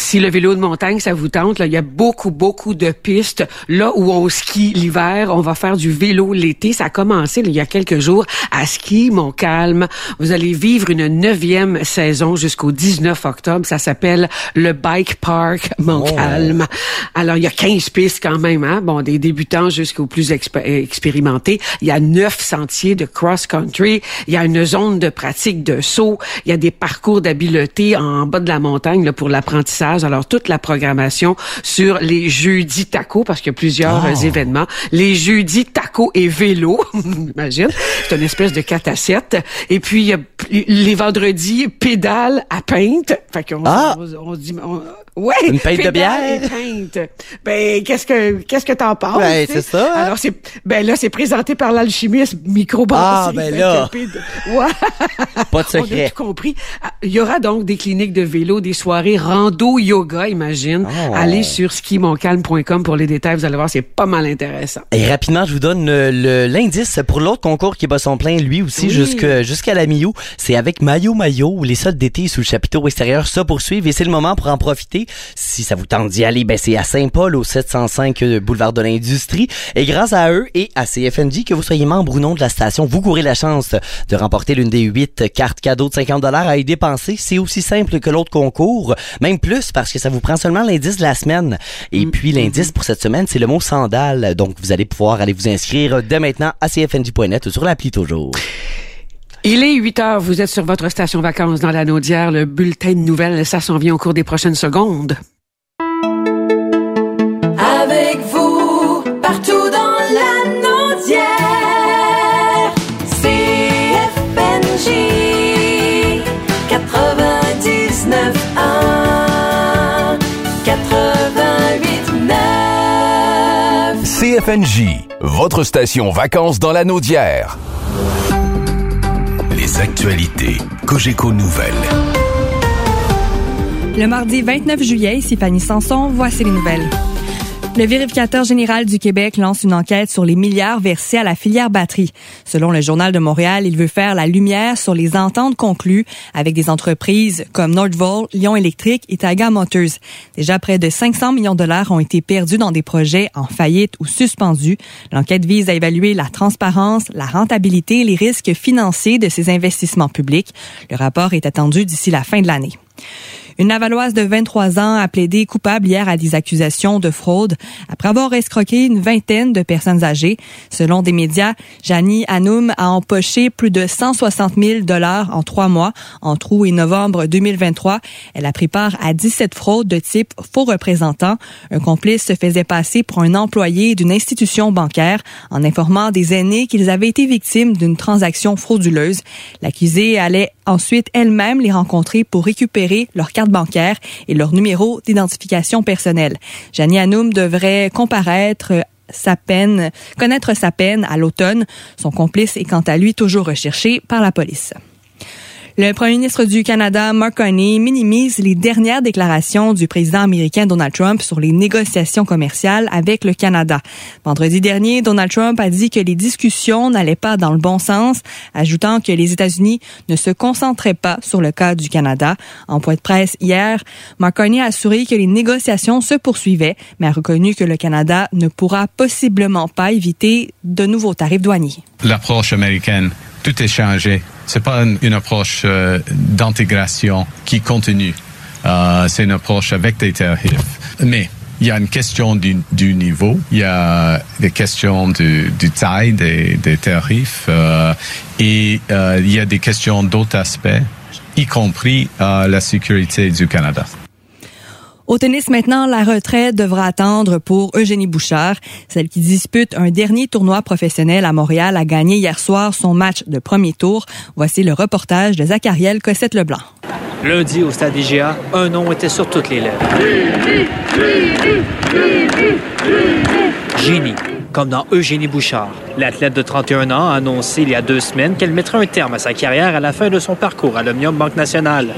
si le vélo de montagne, ça vous tente, là, il y a beaucoup, beaucoup de pistes. Là où on skie l'hiver, on va faire du vélo l'été. Ça a commencé là, il y a quelques jours à Ski Montcalm. Vous allez vivre une neuvième saison jusqu'au dix-neuf octobre. Ça s'appelle le Bike Park Montcalm. Oh. Alors, il y a quinze pistes quand même, hein. Bon, des débutants jusqu'aux plus expé- expérimentés. Il y a neuf sentiers de cross-country. Il y a une zone de pratique de saut. Il y a des parcours d'habileté en bas de la montagne là, pour l'apprentissage. Alors, toute la programmation sur les jeudis taco, parce qu'il y a plusieurs oh. événements. Les jeudis taco et vélo, imagine. C'est une espèce de quatre à sept. Et puis, il y a les vendredis pédale à peinte. Fait qu'on ah. on, on dit... On, ouais, une pinte de bière. Et peinte. Ben, qu'est-ce que qu'est-ce que t'en penses? Ben, c'est ça. Hein? Alors, c'est ben là, c'est présenté par l'alchimiste microbrasserie. Ah, ben là. Ouais. Pas de secret. On a tout compris. Il y aura donc des cliniques de vélo, des soirées rando yoga, imagine. Oh. Allez sur ski montcalm point com pour les détails. Vous allez voir, c'est pas mal intéressant. Et rapidement, je vous donne le, le, l'indice pour l'autre concours qui bat son plein, lui aussi, oui. jusqu'à, jusqu'à la mi-août. C'est avec Maillot Maillot, où les soldes d'été sous le chapiteau extérieur se poursuivent et c'est le moment pour en profiter. Si ça vous tente d'y aller, ben c'est à Saint-Paul, au sept cent cinq boulevard de l'Industrie. Et grâce à eux et à C F N J, que vous soyez membre ou non de la station, vous courez la chance de remporter l'une des huit cartes cadeaux de cinquante dollars à y dépenser. C'est aussi simple que l'autre concours, même plus parce que ça vous prend seulement l'indice de la semaine. Et mmh. puis l'indice pour cette semaine, c'est le mot sandales. Donc vous allez pouvoir aller vous inscrire dès maintenant à c f n j point net ou sur l'appli toujours. Il est huit heures, vous êtes sur votre station vacances dans la Naudière. Le bulletin de nouvelles, ça s'en vient au cours des prochaines secondes. Avec vous, partout dans la Naudière, C F N J quatre-vingt-dix-neuf un, quatre-vingt-huit neuf. C F N J, votre station vacances dans la Naudière. Les actualités Cogeco Nouvelles. Le mardi vingt-neuf juillet, ici Fanny Sanson, voici les nouvelles. Le vérificateur général du Québec lance une enquête sur les milliards versés à la filière batterie. Selon le Journal de Montréal, il veut faire la lumière sur les ententes conclues avec des entreprises comme Nordvolt, Lion Électrique et Taiga Motors. Déjà près de cinq cents millions de dollars ont été perdus dans des projets en faillite ou suspendus. L'enquête vise à évaluer la transparence, la rentabilité et les risques financiers de ces investissements publics. Le rapport est attendu d'ici la fin de l'année. Une Lavalloise de vingt-trois ans a plaidé coupable hier à des accusations de fraude après avoir escroqué une vingtaine de personnes âgées. Selon des médias, Janie Hanoum a empoché plus de cent soixante mille dollars en trois mois, entre août et novembre deux mille vingt-trois. Elle a pris part à dix-sept fraudes de type faux représentant. Un complice se faisait passer pour un employé d'une institution bancaire en informant des aînés qu'ils avaient été victimes d'une transaction frauduleuse. L'accusée allait ensuite elle-même les rencontrer pour récupérer leur carte bancaire et leur numéro d'identification personnelle. Janie Hanoum devrait comparaître sa peine, connaître sa peine à l'automne. Son complice est quant à lui toujours recherché par la police. Le premier ministre du Canada, Mark Carney, minimise les dernières déclarations du président américain Donald Trump sur les négociations commerciales avec le Canada. Vendredi dernier, Donald Trump a dit que les discussions n'allaient pas dans le bon sens, ajoutant que les États-Unis ne se concentraient pas sur le cas du Canada. En point de presse hier, Mark Carney a assuré que les négociations se poursuivaient, mais a reconnu que le Canada ne pourra possiblement pas éviter de nouveaux tarifs douaniers. L'approche américaine, tout est changé. C'est pas une, une approche euh, d'intégration qui continue. Euh, c'est une approche avec des tarifs. Mais il y a une question du, du niveau, il y a des questions du, du taille des, des tarifs euh, et euh, il y a des questions d'autres aspects, y compris euh, la sécurité du Canada. Au tennis maintenant, la retraite devra attendre pour Eugénie Bouchard. Celle qui dispute un dernier tournoi professionnel à Montréal a gagné hier soir son match de premier tour. Voici le reportage de Zachariel Cossette-Leblanc. Lundi, au stade I G A, un nom était sur toutes les lèvres. Génie, comme dans Eugénie Bouchard. L'athlète de trente et un ans a annoncé il y a deux semaines qu'elle mettrait un terme à sa carrière à la fin de son parcours à l'Omnium Banque Nationale.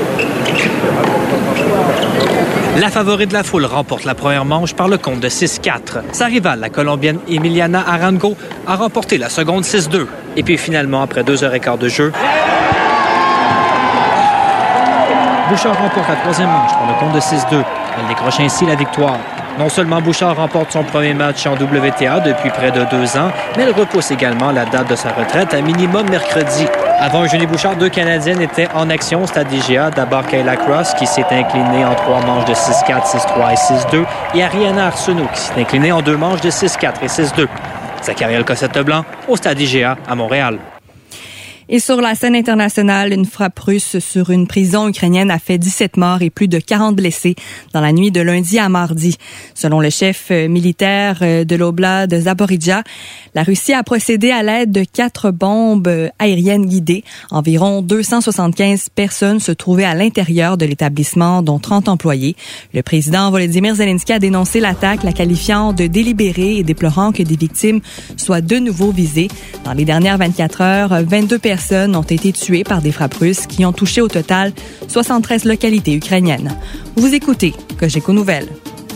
La favorite de la foule remporte la première manche par le compte de six quatre. Sa rivale, la Colombienne Emiliana Arango, a remporté la seconde six deux. Et puis finalement, après deux heures et quart de jeu, Bouchard remporte la troisième manche pour le compte de six deux. Elle décroche ainsi la victoire. Non seulement Bouchard remporte son premier match en W T A depuis près de deux ans, mais elle repousse également la date de sa retraite à minimum mercredi. Avant Eugénie Bouchard, deux Canadiennes étaient en action au stade I G A. D'abord Kayla Cross, qui s'est inclinée en trois manches de six quatre, six trois et six deux, et Ariana Arsenault, qui s'est inclinée en deux manches de six quatre et six deux. Zachariel Cossette-Blanc, au stade I G A à Montréal. Et sur la scène internationale, une frappe russe sur une prison ukrainienne a fait dix-sept morts et plus de quarante blessés dans la nuit de lundi à mardi. Selon le chef militaire de l'Oblast de Zaporizhzhia, la Russie a procédé à l'aide de quatre bombes aériennes guidées. Environ deux cent soixante-quinze personnes se trouvaient à l'intérieur de l'établissement, dont trente employés. Le président Volodymyr Zelensky a dénoncé l'attaque, la qualifiant de délibérée et déplorant que des victimes soient de nouveau visées. Dans les dernières vingt-quatre heures, vingt-deux personnes personnes ont été tuées par des frappes russes qui ont touché au total soixante-treize localités ukrainiennes. Vous écoutez Cogeco Nouvelles.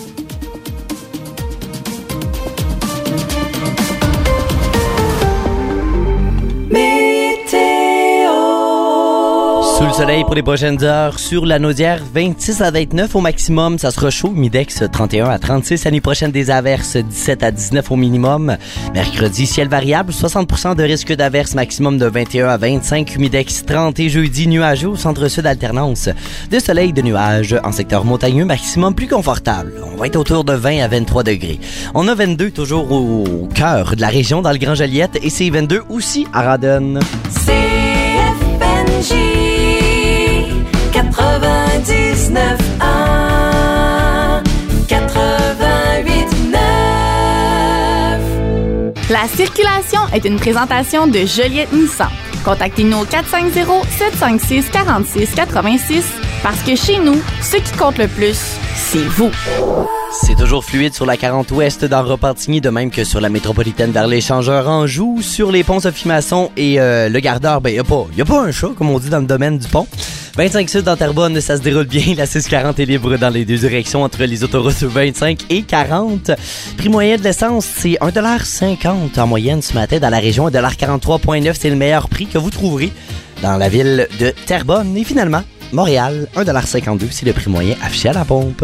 Sous le soleil pour les prochaines heures, sur la Naudière, vingt-six à vingt-neuf au maximum, ça sera chaud, Midex trente et un à trente-six, la nuit prochaine des averses, dix-sept à dix-neuf au minimum. Mercredi, ciel variable, soixante pour cent de risque d'averses, maximum de vingt et un à vingt-cinq, Humidex trente et jeudi, nuageux au centre-sud alternance. De soleil, de nuages, en secteur montagneux, maximum plus confortable. On va être autour de vingt à vingt-trois degrés. On a vingt-deux toujours au cœur de la région, dans le Grand Joliette, et c'est vingt-deux aussi à Radon. C F N J quatre-vingt-dix-neuf un, quatre-vingt-huit neuf. La circulation est une présentation de Joliette Nissan. Contactez-nous au quatre cinq zéro, sept cinq six, quatre six quatre six parce que chez nous, ce qui compte le plus, c'est vous. C'est toujours fluide sur la quarante ouest dans Repentigny, de même que sur la métropolitaine vers l'échangeur Anjou, sur les ponts Sophie Masson et euh, le Gardeur, ben y a pas, y a pas un chat, comme on dit dans le domaine du pont. vingt-cinq sud dans Terrebonne, ça se déroule bien. La six quarante est libre dans les deux directions entre les autoroutes vingt-cinq et quarante. Prix moyen de l'essence, c'est un dollar cinquante en moyenne ce matin dans la région. un dollar quarante-trois virgule neuf, c'est le meilleur prix que vous trouverez dans la ville de Terrebonne. Et finalement, Montréal, un dollar cinquante-deux, c'est le prix moyen affiché à la pompe.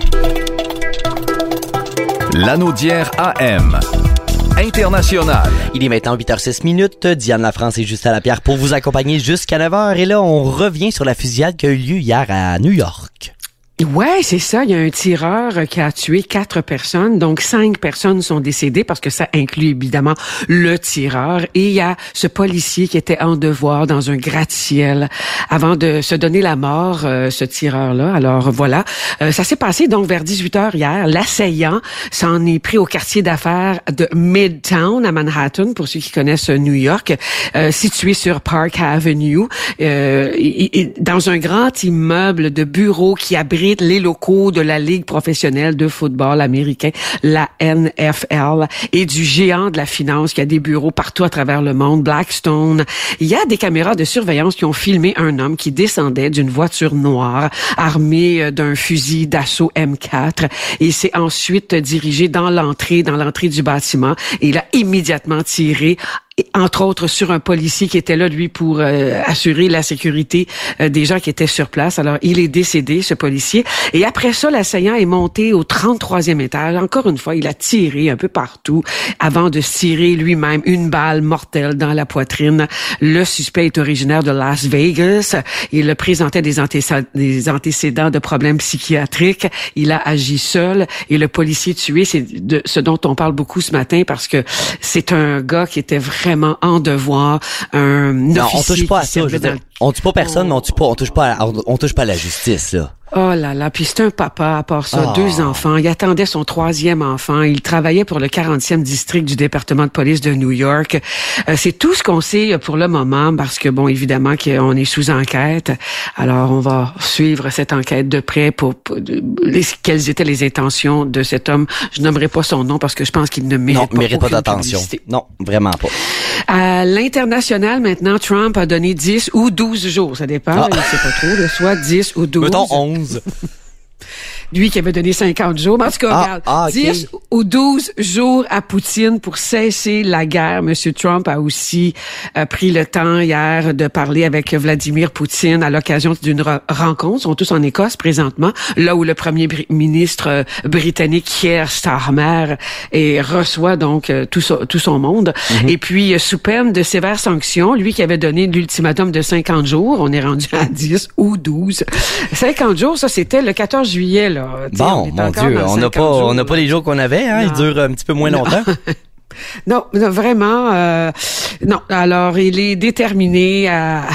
Lanaudière A M. International. Il est maintenant huit heures six minutes. Diane Lafrance et Justin Lapierre pour vous accompagner jusqu'à neuf heures. Et là, on revient sur la fusillade qui a eu lieu hier à New York. Ouais, c'est ça. Il y a un tireur qui a tué quatre personnes. Donc, cinq personnes sont décédées parce que ça inclut évidemment le tireur. Et il y a ce policier qui était en devoir dans un gratte-ciel avant de se donner la mort, euh, ce tireur-là. Alors, voilà. Euh, ça s'est passé donc vers dix-huit heures hier. L'assaillant s'en est pris au quartier d'affaires de Midtown à Manhattan, pour ceux qui connaissent New York, euh, situé sur Park Avenue, euh, et, et, dans un grand immeuble de bureaux qui abrite les locaux de la Ligue professionnelle de football américain, la N F L, et du géant de la finance qui a des bureaux partout à travers le monde, Blackstone. Il y a des caméras de surveillance qui ont filmé un homme qui descendait d'une voiture noire armé d'un fusil d'assaut M quatre et s'est ensuite dirigé dans l'entrée, dans l'entrée du bâtiment, et il a immédiatement tiré, entre autres sur un policier qui était là, lui, pour euh, assurer la sécurité euh, des gens qui étaient sur place. Alors, il est décédé, ce policier. Et après ça, l'assaillant est monté au trente-troisième étage. Encore une fois, il a tiré un peu partout avant de tirer lui-même une balle mortelle dans la poitrine. Le suspect est originaire de Las Vegas. Il présentait des, antécédents, des antécédents de problèmes psychiatriques. Il a agi seul. Et le policier tué, c'est de ce dont on parle beaucoup ce matin parce que c'est un gars qui était vraiment vraiment en devoir, un non, on touche pas à ça. Je veux dire, on tue pas personne, oh. mais on tue pas, on touche pas, à, on, on touche pas à la justice là. Oh là là, puis c'est un papa, à part ça, oh. deux enfants. Il attendait son troisième enfant. Il travaillait pour le quarantième district du département de police de New York. Euh, c'est tout ce qu'on sait pour le moment, parce que, bon, évidemment qu'on est sous enquête. Alors, on va suivre cette enquête de près pour, pour de, les, quelles étaient les intentions de cet homme. Je nommerai pas son nom parce que je pense qu'il ne mérite non, pas, mérite pas d'attention. Publicité. Non, vraiment pas. À l'international, maintenant, Trump a donné dix ou douze jours. Ça dépend, ah. il ne sait pas trop, soit dix ou douze. Mettons onze. lui qui avait donné cinquante jours. Mais en tout cas, Ah, regarde, ah, ok. dix ou douze jours à Poutine pour cesser la guerre. Monsieur Trump a aussi euh, pris le temps hier de parler avec Vladimir Poutine à l'occasion d'une re- rencontre. Ils sont tous en Écosse présentement, là où le premier bri- ministre euh, britannique Keir Starmer et reçoit donc euh, tout, so- tout son monde. Mhm. Et puis, euh, sous peine de sévères sanctions, lui qui avait donné l'ultimatum de cinquante jours, on est rendu à dix ou douze. cinquante jours, ça c'était le quatorze juillet, là. T'sais, on Bon, est mon encore Dieu, dans on n'a cinquante pas, jours, on n'a pas les jours qu'on avait, hein. Ils Non. durent un petit peu moins Non. longtemps. Non, non, vraiment, euh, non. Alors, il est déterminé à,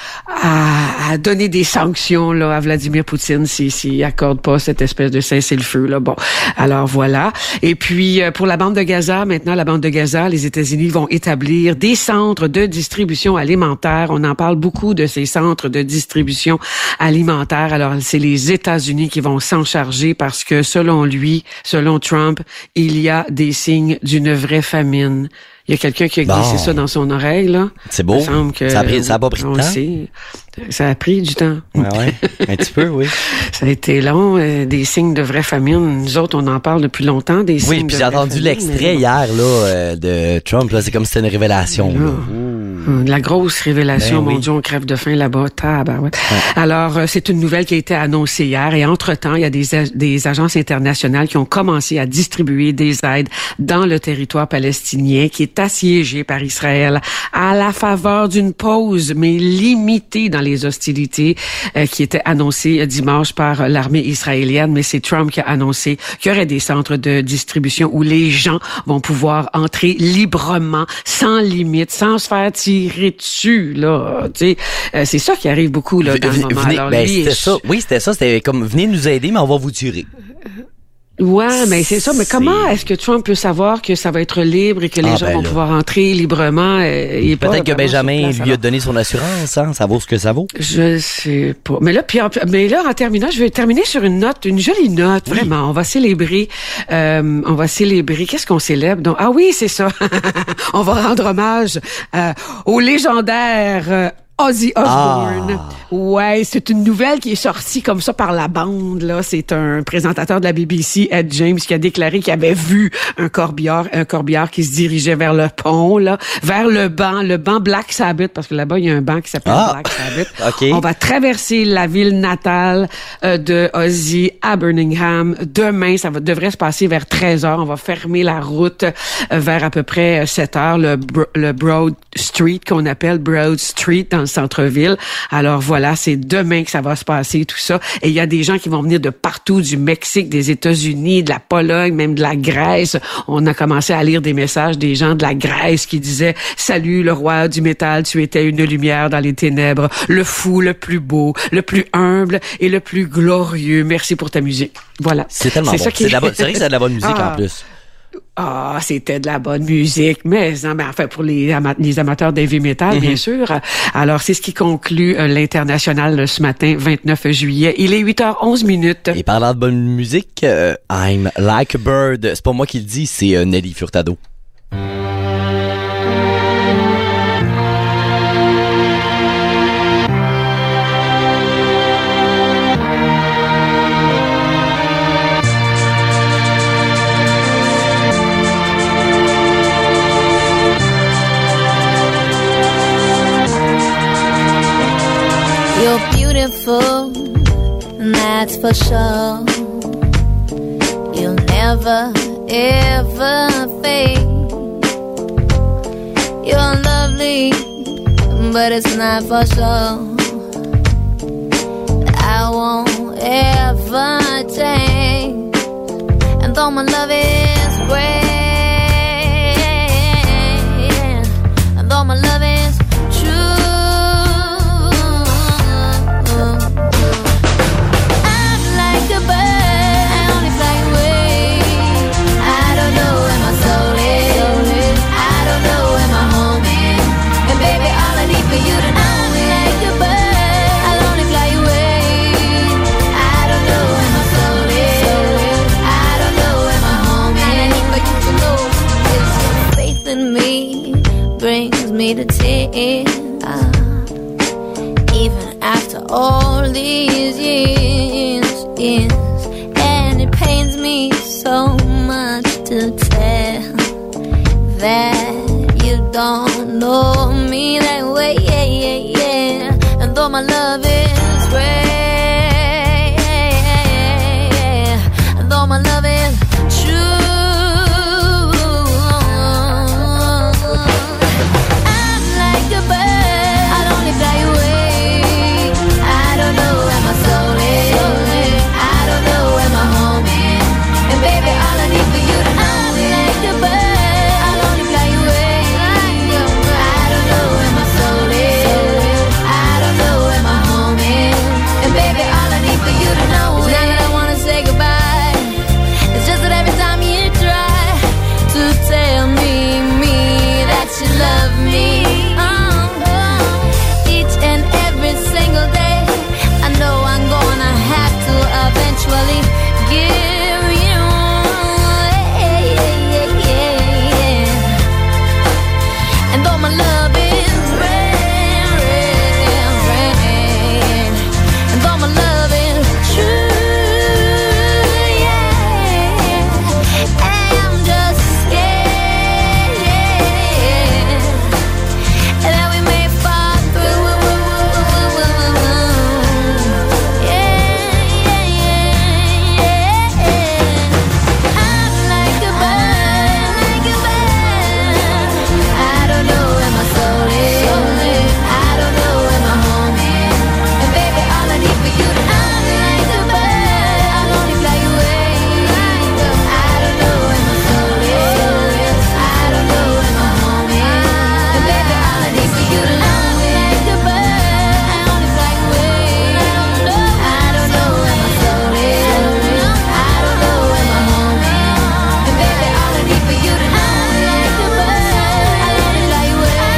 à, à donner des sanctions là à Vladimir Poutine s'il s'il accorde pas cette espèce de cessez-le-feu là. Bon, alors voilà. Et puis euh, pour la bande de Gaza, maintenant la bande de Gaza, les États-Unis vont établir des centres de distribution alimentaire. On en parle beaucoup de ces centres de distribution alimentaire. Alors c'est les États-Unis qui vont s'en charger parce que selon lui, selon Trump, il y a des signes d'une vraie famine. Il y a quelqu'un qui a glissé Bon. ça dans son oreille, là. C'est beau. Il me semble que, Ça a pris- ça a pas pris de on temps? le sait. Ça a pris du temps. Ouais, ouais. Un petit peu, oui. Ça a été long, euh, des signes de vraie famine. Nous autres, on en parle depuis longtemps, des signes Oui, de puis j'ai vraie entendu famine, l'extrait mais- hier là euh, de Trump. Là, c'est comme si c'était une révélation. Là. Hum, La grosse révélation, Ben mon oui. Dieu, on crève de faim là-bas. Tabarouette. Alors, euh, c'est une nouvelle qui a été annoncée hier et entre-temps, il y a des, a- des agences internationales qui ont commencé à distribuer des aides dans le territoire palestinien qui est assiégé par Israël à la faveur d'une pause, mais limitée dans les hostilités euh, qui étaient annoncées dimanche par l'armée israélienne. Mais c'est Trump qui a annoncé qu'il y aurait des centres de distribution où les gens vont pouvoir entrer librement, sans limite, sans se faire tirer dessus. Là, tu sais, euh, c'est ça qui arrive beaucoup là dans le moment. Venez- Alors, ben, lui, c'était je- ça. Oui, c'était ça. C'était comme venez nous aider, mais on va vous tuer. Ouais, mais c'est ça. Mais C'est- comment est-ce que Trump peut savoir que ça va être libre et que les Ah, gens ben vont là. pouvoir entrer librement? euh, il est pas Peut-être que vraiment sur Benjamin place, lui a alors. donné son assurance. Hein? Ça vaut ce que ça vaut. Je sais pas. Mais là, puis en, mais là, en terminant, je vais terminer sur une note, une jolie note, vraiment. On va célébrer, euh, on va célébrer. Qu'est-ce qu'on célèbre? Donc, ah oui, c'est ça. On va rendre hommage euh, au légendaire euh, Ozzy Osbourne. Ah. Ouais, c'est une nouvelle qui est sortie comme ça par la bande, là. C'est un présentateur de la B B C, Ed James, qui a déclaré qu'il avait vu un corbillard, un corbillard qui se dirigeait vers le pont, là, vers le banc, le banc Black Sabbath, parce que là-bas, il y a un banc qui s'appelle Ah. Black Sabbath. OK. On va traverser la ville natale euh, de Ozzy à Birmingham. Demain, ça va, devrait se passer vers treize heures. On va fermer la route euh, vers à peu près sept heures, le, Bro- le Broad Street, qu'on appelle Broad Street dans le centre-ville. Alors voilà, c'est demain que ça va se passer, tout ça. Et il y a des gens qui vont venir de partout, du Mexique, des États-Unis, de la Pologne, même de la Grèce. On a commencé à lire des messages des gens de la Grèce qui disaient « Salut, le roi du métal, tu étais une lumière dans les ténèbres, le fou, le plus beau, le plus humble et le plus glorieux. Merci pour ta musique. » Voilà. C'est tellement bon. ça qui C'est de la bonne- c'est vrai que c'est de la bonne musique Ah. en plus. Ah, c'était de la bonne musique, mais non, mais enfin pour les, ama- les amateurs d'heavy metal, bien Mhm. sûr. Alors, c'est ce qui conclut euh, l'international euh, ce matin, vingt-neuf juillet. Il est huit heures onze minutes. Et parlant de bonne musique, euh, I'm Like a Bird. C'est pas moi qui le dis, c'est euh, Nelly Furtado. You're beautiful, and that's for sure. You'll never, ever fade. You're lovely, but it's not for sure. I won't ever change. And though my love is great, and though my love is true, I'm like a bird, I only fly away. I don't know where my soul is, I don't know where my home is. And baby, all I need for you to know is like a bird, I'll only fly away. I don't know where my soul is, I don't know where my home is. And I need for you to know is your faith in me brings me to tears. Even after all these years, years, so much to tell that you don't know me that way, yeah, yeah, yeah. And though my love is rare, and though my love is true, I'm like a bird, I'll only fly away. I don't know where my soul is, I don't know where my home is. And baby, all I need for you to know, I'm like a bird, I'll only fly away. I don't know where my soul is, I don't know where my home is. And baby, all I need for you to know is not that I wanna say goodbye. It's just that every time you try to tell me, me, that you love me, oh, each and every single day, I know I'm gonna have to eventually give you, yeah, yeah, yeah, yeah. And though my love is rare, rare, rare, and though my love is true, yeah, I'm just scared, yeah, that we may fall through, yeah, yeah, yeah. I'm like a bird, like a bird. I don't know where my soul is, I don't know where my home is. And baby, all I need for you to know, I'm like a bird, I'll only fly away. I don't know where my soul is, I don't know where my home is. And baby, all I need for you to know, I'm like a bird, I'll only fly away. I don't know where my soul is, I don't know where my home is. And baby, all I need for you to know, I'm like a bird, I'll only fly away.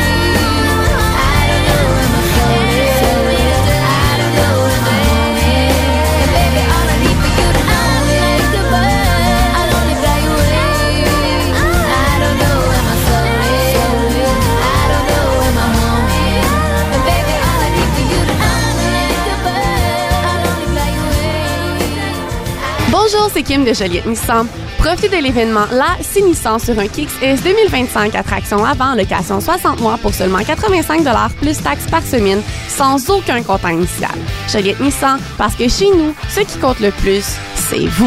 I don't know where my soul is, I don't know where my home is. And baby, all I need for you to know, I'm like a bird, I'll only fly away. I don't know where my soul is, I don't know where my home is. And baby, all I need for you to know, I'm like a bird, I'll only fly away. Bonjour, c'est Kim de Joliette Nissan. Profitez de l'événement La C'est Nissan sur un Kicks S deux mille vingt-cinq attraction avant location soixante mois pour seulement quatre-vingt-cinq dollars plus taxes par semaine sans aucun comptant initial. Joliette Nissan, parce que chez nous, ce qui compte le plus, c'est vous.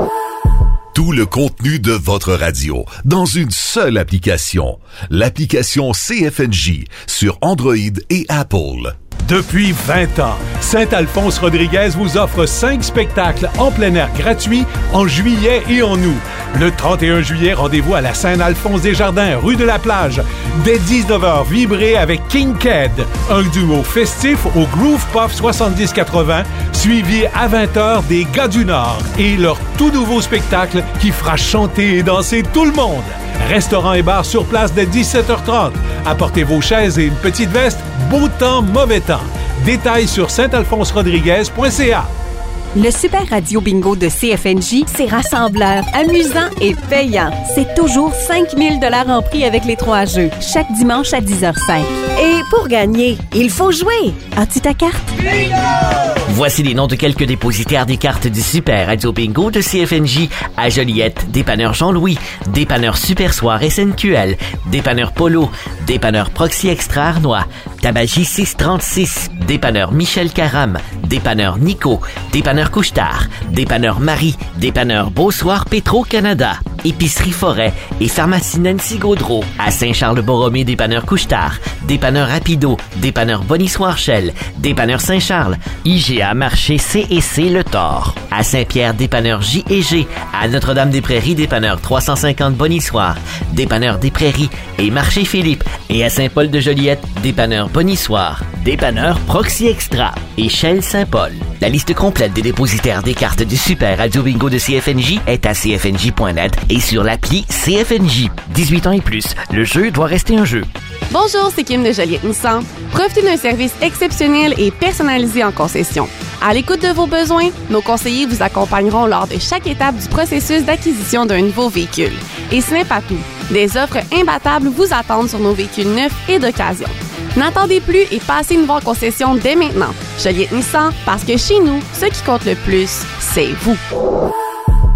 Tout le contenu de votre radio dans une seule application. L'application C F N J sur Android et Apple. Depuis vingt ans, Saint-Alphonse-Rodriguez vous offre cinq spectacles en plein air gratuits en juillet et en août. Le trente et un juillet, rendez-vous à la Saint-Alphonse-des-Jardins, rue de la Plage. Dès dix-neuf heures, vibrez avec King Ked, un duo festif au Groove Puff soixante-dix quatre-vingts, suivi à vingt heures des Gars du Nord et leur tout nouveau spectacle qui fera chanter et danser tout le monde. Restaurant et bar sur place dès dix-sept heures trente. Apportez vos chaises et une petite veste. Beau temps, mauvais temps. Détails sur saint alphonse rodriguez point c a. Le Super Radio Bingo de C F N J, c'est rassembleur, amusant et payant. C'est toujours cinq mille dollars en prix avec les trois jeux, chaque dimanche à dix heures cinq. Et pour gagner, il faut jouer. As-tu ta carte? Bingo! Voici les noms de quelques dépositaires des cartes du Super Radio Bingo de C F N J à Joliette, dépanneur Jean-Louis, dépanneur Super Soir S N Q L, dépanneur Polo, dépanneur Proxy Extra Arnois, Tabagie six cent trente-six, dépanneur Michel Caram, dépanneur Nico, dépanneur Couche-Tard, dépanneur Marie, dépanneur Beausoir Petro-Canada, Épicerie Forêt et Pharmacie Nancy Gaudreau. À Saint-Charles-Borromée, dépanneur Couche-Tard, dépanneur Rapido, dépanneur Bonny-Soir-Chelles, dépanneur Saint-Charles, I G A Marché C et C Le Thor. À Saint-Pierre, dépanneur J et G. À Notre-Dame-des-Prairies, dépanneur trois cent cinquante Bonny-Soir, dépanneur des Prairies et Marché Philippe. Et à Saint-Paul-de-Joliette, dépanneur Bonny-Soir, dépanneur Proxy Extra et Shell Saint-Paul. La liste complète des dépositaires des cartes du Super Radio Bingo de C F N J est à c f n j point net et sur l'appli C F N J. dix-huit ans et plus, le jeu doit rester un jeu. Bonjour, c'est Kim de Joliette Nissan. Profitez d'un service exceptionnel et personnalisé en concession. À l'écoute de vos besoins, nos conseillers vous accompagneront lors de chaque étape du processus d'acquisition d'un nouveau véhicule. Et ce n'est pas tout. Des offres imbattables vous attendent sur nos véhicules neufs et d'occasion. N'attendez plus et passez nous voir en concession dès maintenant. Joliette Nissan, parce que chez nous, ce qui compte le plus, c'est vous.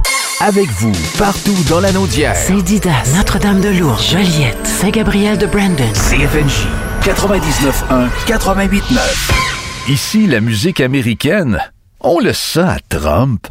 avec vous partout dans la Naudière. Saint-Didas, Notre-Dame-de-Lourdes, Joliette, Saint-Gabriel de Brandon. C F N J quatre-vingt-dix-neuf un, quatre-vingt-huit neuf. Ici, la musique américaine, on le sait à Trump.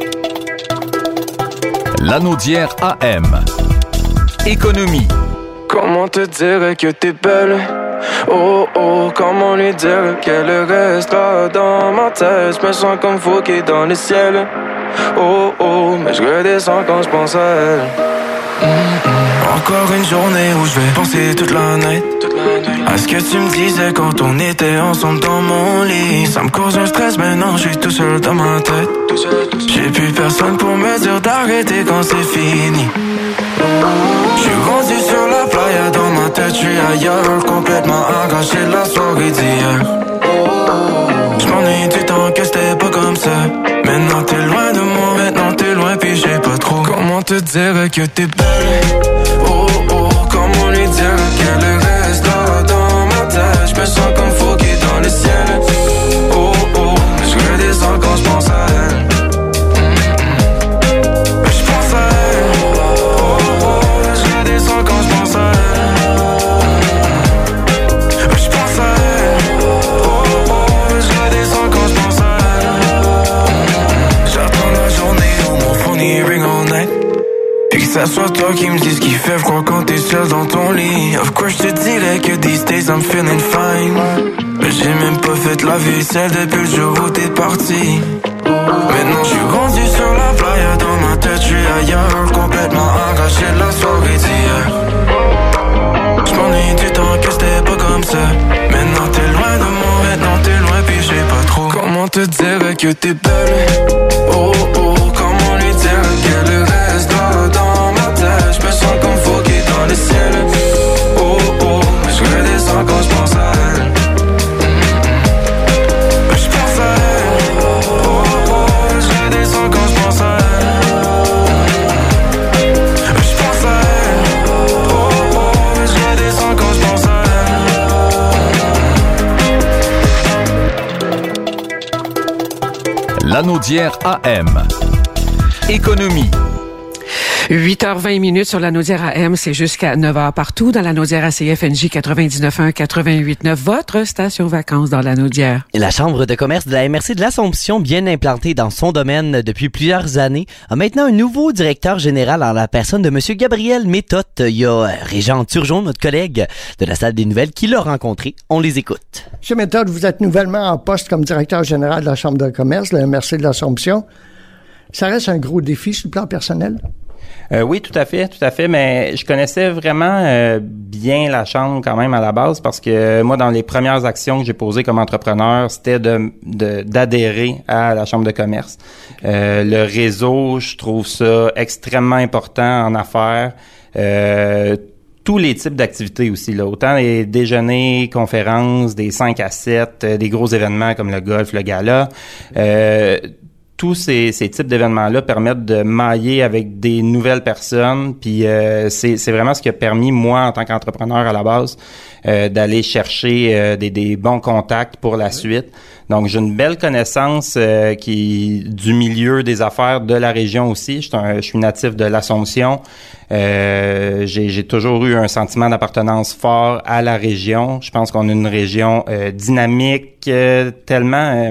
La Naudière A M. Économie. Comment te dire que t'es belle? Oh oh, comment lui dire qu'elle restera dans ma tête? Je me sens comme Fouquet dans le ciel. Oh oh, mais je redescends quand je pense à elle. Mm-hmm. Encore une journée où je vais penser toute la nuit à ce que tu me disais quand on était ensemble dans mon lit. Ça me cause un stress, maintenant je suis tout seul dans ma tête. J'ai plus personne pour me dire d'arrêter quand c'est fini. Je suis rendu sur la playa, dans ma tête je suis ailleurs, complètement engagé de la soirée d'hier. Je m'ennuie du temps que c'était pas comme ça. Maintenant t'es loin de moi, maintenant t'es loin puis je sais pas trop comment te dire que t'es belle. Oh oh, comment lui dire qu'elle reste là dans ma tête. Je me sens comme Fouquet dans le ciel. Oh oh, je redescends quand je pense à elle. Ça soit toi qui me dis ce qui fait froid quand t'es seul dans ton lit. Of course je te dirais que these days I'm feeling fine, mais j'ai même pas fait la vaisselle depuis le jour où t'es parti. Maintenant je suis rendu sur la playa, dans ma tête je suis ailleurs, complètement engagé de la soirée d'hier. Je m'ennuie du temps que c'était pas comme ça. Maintenant t'es loin de moi, maintenant t'es loin puis je sais pas trop comment te dire que t'es belle. Oh oh, comment lui dire qu'elle reste là dans ma tête. Je me sens comme Fouquet dans le ciel. Oh oh, je redescends quand je pense à elle. Je pense à elle. Oh oh, je redescends quand je pense à elle. Je pense à elle. Oh oh, je redescends quand je pense à elle. La Naudière A M. Économie. huit heures vingt minutes sur la Naudière A M, c'est jusqu'à neuf heures partout dans la Naudière à C F N J quatre-vingt-dix-neuf un, quatre-vingt-huit neuf, votre station vacances dans la Naudière. Et la Chambre de commerce de la M R C de l'Assomption, bien implantée dans son domaine depuis plusieurs années, a maintenant un nouveau directeur général en la personne de M. Gabriel Méthode. Il y a Régent Turgeon, notre collègue de la Salle des Nouvelles, qui l'a rencontré. On les écoute. M. Méthode, vous êtes nouvellement en poste comme directeur général de la Chambre de commerce de la M R C de l'Assomption. Ça reste un gros défi sur le plan personnel? Euh, oui, tout à fait, tout à fait, mais je connaissais vraiment euh, bien la Chambre quand même à la base parce que euh, moi, dans les premières actions que j'ai posées comme entrepreneur, c'était de, de d'adhérer à la Chambre de commerce. Euh, le réseau, je trouve ça extrêmement important en affaires. Euh, tous les types d'activités aussi, là, autant les déjeuners, conférences, des cinq à sept, euh, des gros événements comme le golf, le gala. Euh, Tous ces, ces types d'événements-là permettent de mailler avec des nouvelles personnes, puis euh, c'est, c'est vraiment ce qui a permis, moi, en tant qu'entrepreneur à la base, euh, d'aller chercher euh, des, des bons contacts pour la suite. Donc, j'ai une belle connaissance euh, qui du milieu des affaires de la région aussi. Je suis, un, je suis natif de l'Assomption. Euh, j'ai, j'ai toujours eu un sentiment d'appartenance fort à la région. Je pense qu'on a une région euh, dynamique, euh, tellement... Euh,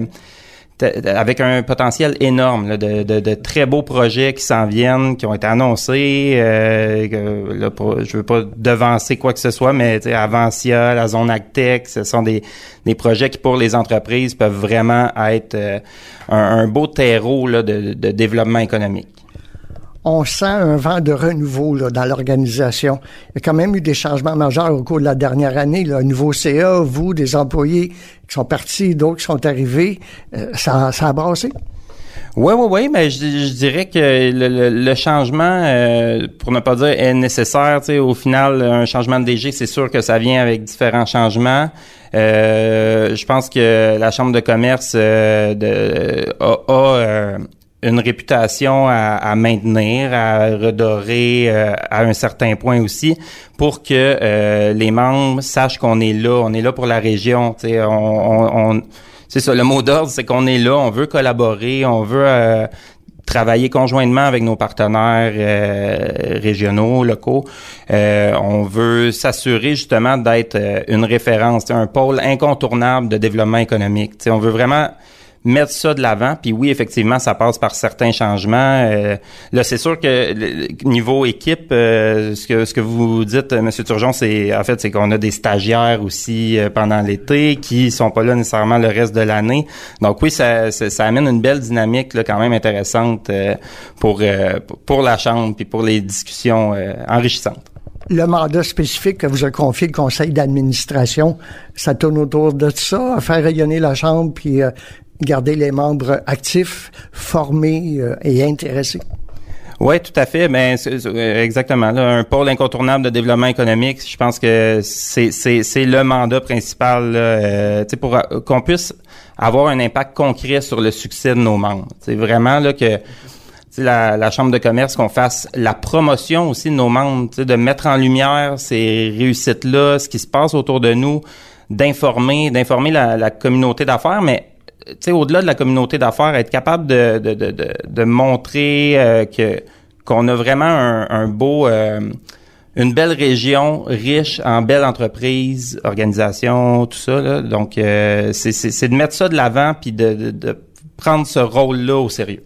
avec un potentiel énorme là, de, de, de très beaux projets qui s'en viennent, qui ont été annoncés. Euh, que, là, pour, je veux pas devancer quoi que ce soit, mais Avancia, la zone Agtech, ce sont des, des projets qui, pour les entreprises, peuvent vraiment être euh, un, un beau terreau là, de, de développement économique. On sent un vent de renouveau là, dans l'organisation. Il y a quand même eu des changements majeurs au cours de la dernière année. Là. Un nouveau C A, vous, des employés qui sont partis, d'autres qui sont arrivés. Euh, ça, ça a brassé? Oui, oui, oui, mais je, je dirais que le, le, le changement, euh, pour ne pas dire est nécessaire. Tu sais, au final, un changement de D G, c'est sûr que ça vient avec différents changements. Euh, je pense que la Chambre de commerce euh, de, a... a euh, une réputation à, à maintenir, à redorer euh, à un certain point aussi, pour que euh, les membres sachent qu'on est là, on est là pour la région. Tu sais, on, on, on, c'est ça, le mot d'ordre, c'est qu'on est là, on veut collaborer, on veut euh, travailler conjointement avec nos partenaires euh, régionaux, locaux. Euh, on veut s'assurer justement d'être euh, une référence, un pôle incontournable de développement économique. T'sais, on veut vraiment mettre ça de l'avant. Puis oui, effectivement, ça passe par certains changements. Euh, là, c'est sûr que le, niveau équipe, euh, ce que ce que vous dites, M. Turgeon, c'est en fait, c'est qu'on a des stagiaires aussi euh, pendant l'été qui sont pas là nécessairement le reste de l'année. Donc oui, ça, ça, ça amène une belle dynamique là, quand même intéressante euh, pour euh, pour la Chambre puis pour les discussions euh, enrichissantes. Le mandat spécifique que vous a confié le conseil d'administration, ça tourne autour de ça, à faire rayonner la Chambre puis euh, garder les membres actifs, formés euh, et intéressés. Oui, tout à fait. Ben c'est, c'est, exactement. Là, un pôle incontournable de développement économique. Je pense que c'est c'est c'est le mandat principal. Là, euh, tu sais, pour qu'on puisse avoir un impact concret sur le succès de nos membres. C'est vraiment là que La, la Chambre de commerce, qu'on fasse la promotion aussi de nos membres, de mettre en lumière ces réussites-là, ce qui se passe autour de nous, d'informer, d'informer la, la communauté d'affaires, mais au-delà de la communauté d'affaires, être capable de, de, de, de, de montrer euh, que qu'on a vraiment un, un beau, euh, une belle région riche en belles entreprises, organisations, tout ça. Là. Donc, euh, c'est, c'est, c'est de mettre ça de l'avant puis de, de, de prendre ce rôle-là au sérieux.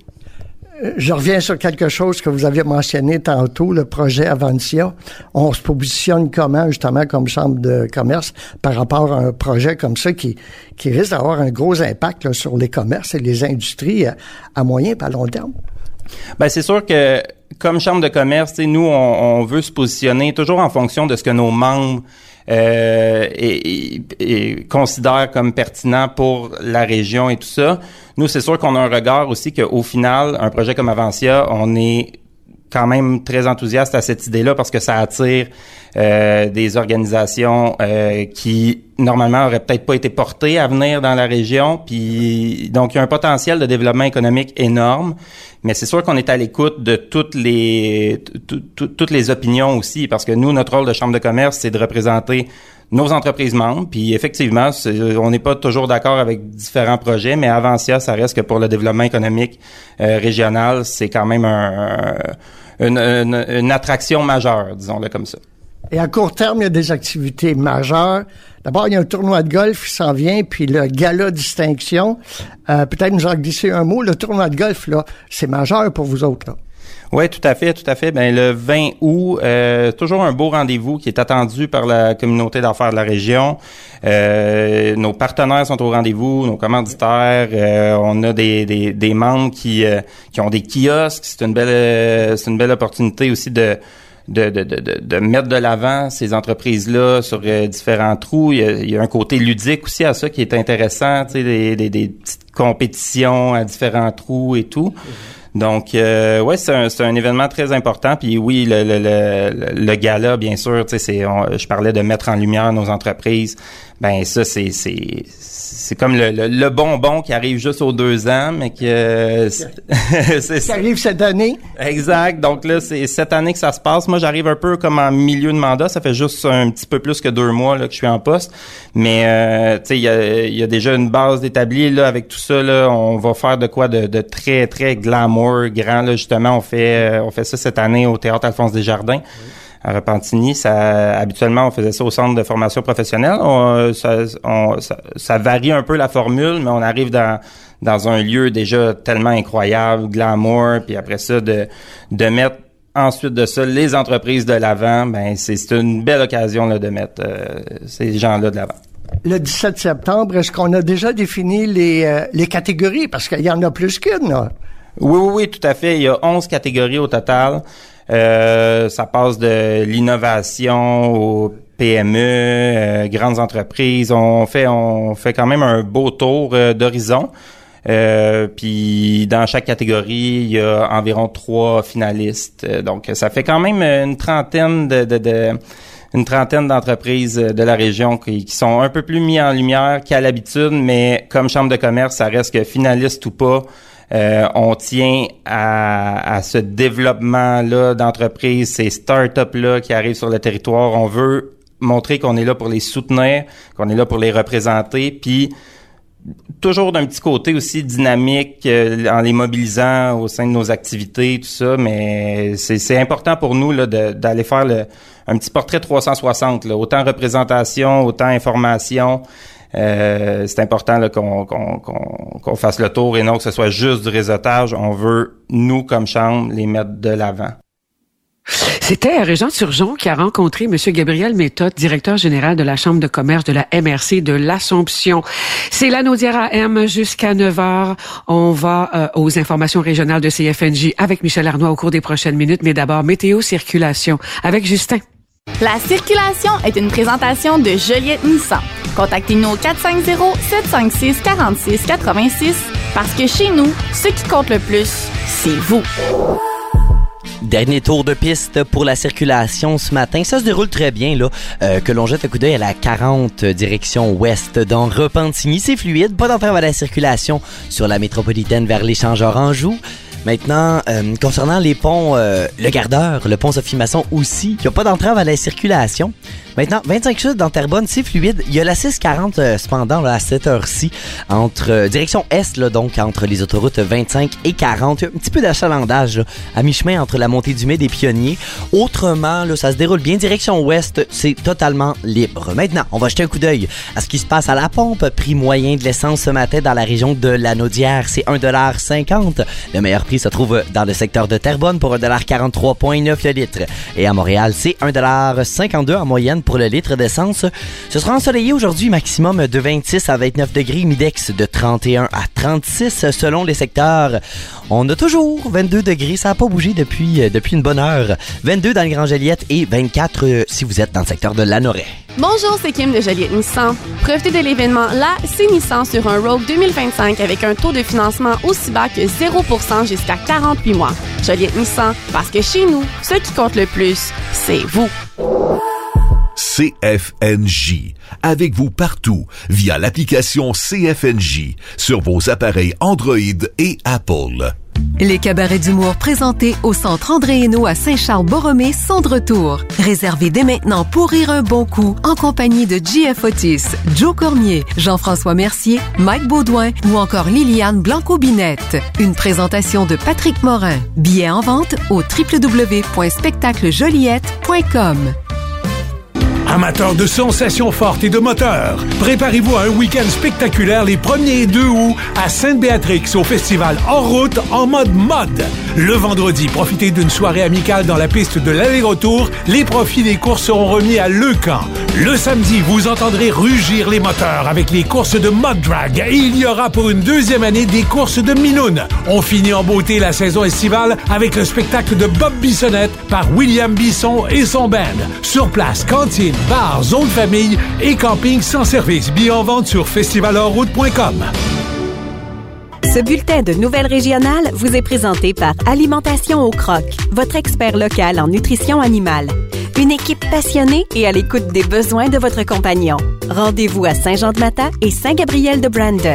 Je reviens sur quelque chose que vous aviez mentionné tantôt, le projet Avancia. On se positionne comment, justement, comme chambre de commerce par rapport à un projet comme ça qui, qui risque d'avoir un gros impact là, sur les commerces et les industries à, à moyen et à long terme? Ben c'est sûr que comme chambre de commerce, nous, on, on veut se positionner toujours en fonction de ce que nos membres euh, et, et, et considèrent comme pertinent pour la région et tout ça. Nous, c'est sûr qu'on a un regard aussi qu'au final, un projet comme Avancia, on est quand même très enthousiaste à cette idée-là parce que ça attire euh, des organisations euh, qui normalement auraient peut-être pas été portées à venir dans la région. Puis donc il y a un potentiel de développement économique énorme, mais c'est sûr qu'on est à l'écoute de toutes les t- t- toutes les opinions aussi parce que nous, notre rôle de chambre de commerce, c'est de représenter nos entreprises membres, puis effectivement, c'est, on n'est pas toujours d'accord avec différents projets, mais Avancia, ça reste que pour le développement économique euh, régional, c'est quand même un, un, une, une, une attraction majeure, disons-le comme ça. Et à court terme, il y a des activités majeures. D'abord, il y a un tournoi de golf qui s'en vient, puis le gala distinction. Euh, peut-être nous en glisser un mot. Le tournoi de golf, là, c'est majeur pour vous autres, là. Oui, tout à fait, tout à fait. Ben le vingt août, euh, toujours un beau rendez-vous qui est attendu par la communauté d'affaires de la région. Euh, nos partenaires sont au rendez-vous, nos commanditaires. Euh, on a des, des, des membres qui euh, qui ont des kiosques. C'est une belle euh, c'est une belle opportunité aussi de De, de, de, de mettre de l'avant ces entreprises-là sur euh, différents trous. Il y, a, il y a un côté ludique aussi à ça qui est intéressant, tu sais, des, des, des petites compétitions à différents trous et tout. Donc, euh, ouais, c'est un, c'est un événement très important. Puis oui, le, le, le, le gala, bien sûr, tu sais, c'est, on, je parlais de mettre en lumière nos entreprises. Ben ça, c'est, c'est, c'est comme le, le, le bonbon qui arrive juste aux deux ans, mais que c'est, c'est ça arrive cette année. Exact. Donc là, c'est cette année que ça se passe. Moi, j'arrive un peu comme en milieu de mandat. Ça fait juste un petit peu plus que deux mois là que je suis en poste. Mais euh, tu sais, il y a, il y a déjà une base établie là avec tout ça. Là, on va faire de quoi de, de très très glamour, grand. Là, justement, on fait on fait ça cette année au Théâtre Alphonse Desjardins. Oui. À Repentigny, ça, habituellement, on faisait ça au centre de formation professionnelle. On, ça, on, ça, ça varie un peu la formule, mais on arrive dans dans un lieu déjà tellement incroyable, glamour, puis après ça, de de mettre ensuite de ça les entreprises de l'avant, ben c'est, c'est une belle occasion là de mettre euh, ces gens-là de l'avant. Le dix-sept septembre, est-ce qu'on a déjà défini les euh, les catégories? Parce qu'il y en a plus qu'une, là. Oui, oui, oui, tout à fait. Il y a onze catégories au total. Euh, ça passe de l'innovation au P M E, euh, grandes entreprises. On fait on fait quand même un beau tour euh, d'horizon. Euh, puis dans chaque catégorie, il y a environ trois finalistes. Donc ça fait quand même une trentaine de, de, de une trentaine d'entreprises de la région qui, qui sont un peu plus mis en lumière qu'à l'habitude, mais comme chambre de commerce, ça reste que finaliste ou pas. Euh, on tient à, à ce développement-là d'entreprises, ces startups-là qui arrivent sur le territoire. On veut montrer qu'on est là pour les soutenir, qu'on est là pour les représenter, puis toujours d'un petit côté aussi dynamique euh, en les mobilisant au sein de nos activités, tout ça, mais c'est, c'est important pour nous là, de, d'aller faire le, un petit portrait trois cent soixante, là, autant représentation, autant information. Euh, c'est important là, qu'on, qu'on, qu'on, qu'on fasse le tour et non que ce soit juste du réseautage. On veut, nous, comme chambre, les mettre de l'avant. C'était Régent Turgeon qui a rencontré M. Gabriel Méthode, directeur général de la Chambre de commerce de la M R C de l'Assomption. C'est l'Anaudière A M jusqu'à neuf heures. On va euh, aux informations régionales de C F N J avec Michel Arnois au cours des prochaines minutes, mais d'abord météo circulation avec Justin. La circulation est une présentation de Joliette Nissan. Contactez-nous au quatre cinq zéro, sept cinq six, quatre six huit six parce que chez nous, ce qui compte le plus, c'est vous. Dernier tour de piste pour la circulation ce matin. Ça se déroule très bien, là. Euh, que l'on jette un coup d'œil à la quarante direction ouest dans Repentigny. C'est fluide, pas d'entrave à la circulation sur la métropolitaine vers l'échangeur Anjou. Maintenant, euh, concernant les ponts, euh, le Gardeur, le pont Sophie-Masson aussi, il n'y a pas d'entrave à la circulation. Maintenant, vingt-cinq chutes dans Terrebonne, c'est fluide. Il y a la six quarante euh, cependant là, à cette heure-ci, entre euh, direction est, là, donc entre les autoroutes vingt-cinq et quarante. Il y a un petit peu d'achalandage là, à mi-chemin entre la montée du Mid et Pionnier. Autrement, là, ça se déroule bien. Direction ouest, c'est totalement libre. Maintenant, on va jeter un coup d'œil à ce qui se passe à la pompe. Prix moyen de l'essence ce matin dans la région de Lanaudière, c'est un dollar cinquante. Le meilleur prix se trouve dans le secteur de Terrebonne pour un dollar quarante-trois virgule neuf le litre. Et à Montréal, c'est un dollar cinquante-deux en moyenne pour le litre d'essence. Ce sera ensoleillé aujourd'hui, maximum de vingt-six à vingt-neuf degrés, midex de trente et un à trente-six selon les secteurs. On a toujours vingt-deux degrés, ça n'a pas bougé depuis, depuis une bonne heure. vingt-deux dans le Grand Joliette et vingt-quatre si vous êtes dans le secteur de Lanoraie. Bonjour, c'est Kim de Joliette Nissan. Profitez de l'événement La C'est Nissan sur un Rogue deux mille vingt-cinq avec un taux de financement aussi bas que zéro pour cent jusqu'à quarante-huit mois. Joliette Nissan, parce que chez nous, ce qui compte le plus, c'est vous. C F N J, avec vous partout via l'application C F N J sur vos appareils Android et Apple. Les cabarets d'humour présentés au Centre André Hainaut à Saint-Charles-Borromée sont de retour. Réservez dès maintenant pour rire un bon coup en compagnie de J F Otis, Joe Cormier, Jean-François Mercier, Mike Baudouin ou encore Liliane Blanco-Binette. Une présentation de Patrick Morin. Billets en vente au w w w point spectacle joliette point com. Amateurs de sensations fortes et de moteurs, préparez-vous à un week-end spectaculaire les premier et deux août à Sainte-Béatrix au festival Hors Route en mode mode. Le vendredi, profitez d'une soirée amicale dans la piste de l'aller-retour. Les profits des courses seront remis à Leucan. Le samedi, vous entendrez rugir les moteurs avec les courses de mud drag et il y aura pour une deuxième année des courses de minoune. On finit en beauté la saison estivale avec le spectacle de Bob Bissonnette par William Bisson et son band. Sur place, cantine, bar, zone famille et camping sans service. Billets en vente sur festival hors route point com. Ce bulletin de nouvelles régionales vous est présenté par Alimentation au Croc, votre expert local en nutrition animale. Une équipe passionnée et à l'écoute des besoins de votre compagnon. Rendez-vous à Saint-Jean-de-Mata et Saint-Gabriel-de-Brandon.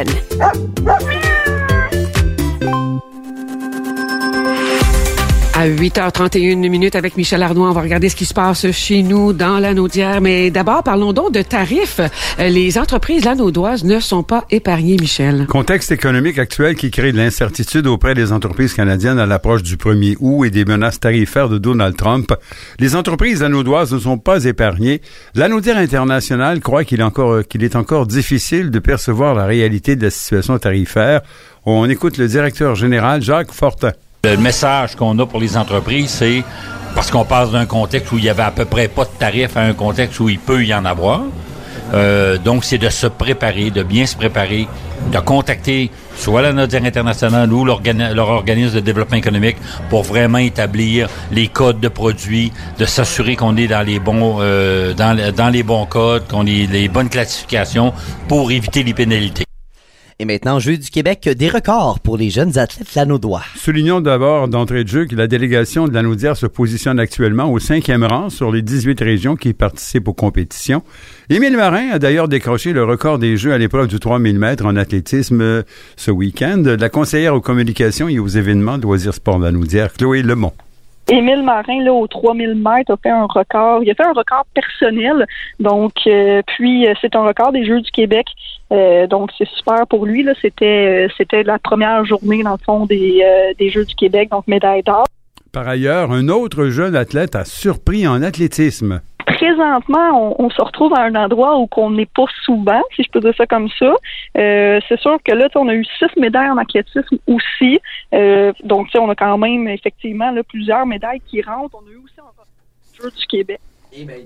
À huit heures trente et une minutes avec Michel Arnois, on va regarder ce qui se passe chez nous dans l'Anaudière. Mais d'abord, parlons donc de tarifs. Les entreprises lanaudoises ne sont pas épargnées, Michel. Contexte économique actuel qui crée de l'incertitude auprès des entreprises canadiennes à l'approche du premier août et des menaces tarifaires de Donald Trump. Les entreprises lanaudoises ne sont pas épargnées. L'Anaudière internationale croit qu'il est encore, qu'il est encore difficile de percevoir la réalité de la situation tarifaire. On écoute le directeur général Jacques Fortin. Le message qu'on a pour les entreprises, c'est parce qu'on passe d'un contexte où il y avait à peu près pas de tarifs à un contexte où il peut y en avoir. Euh, donc, c'est de se préparer, de bien se préparer, de contacter soit la Anaudière internationale ou leur organisme de développement économique pour vraiment établir les codes de produits, de s'assurer qu'on est dans les bons euh, dans, dans les bons codes, qu'on ait les bonnes classifications pour éviter les pénalités. Et maintenant, Jeux du Québec, des records pour les jeunes athlètes lanaudois. Soulignons d'abord d'entrée de jeu que la délégation de l'Anaudière se positionne actuellement au cinquième rang sur les dix-huit régions qui participent aux compétitions. Émile Marin a d'ailleurs décroché le record des Jeux à l'épreuve du trois mille mètres en athlétisme ce week-end. La conseillère aux communications et aux événements de Loisirs Sport de l'Anaudière, Chloé Lemont. Émile Marin, là, aux trois mille mètres, a fait un record. Il a fait un record personnel. Donc, euh, puis, euh, c'est un record des Jeux du Québec. Euh, donc, c'est super pour lui. Là. C'était, euh, c'était la première journée, dans le fond, des, euh, des Jeux du Québec. Donc, médaille d'or. Par ailleurs, un autre jeune athlète a surpris en athlétisme. Présentement, on, on se retrouve à un endroit où on n'est pas souvent, si je peux dire ça comme ça. Euh, c'est sûr que là, on a eu six médailles en athlétisme aussi. Euh, donc, on a quand même, effectivement, là, plusieurs médailles qui rentrent. On a eu aussi en Jeux du Québec. Eh bien,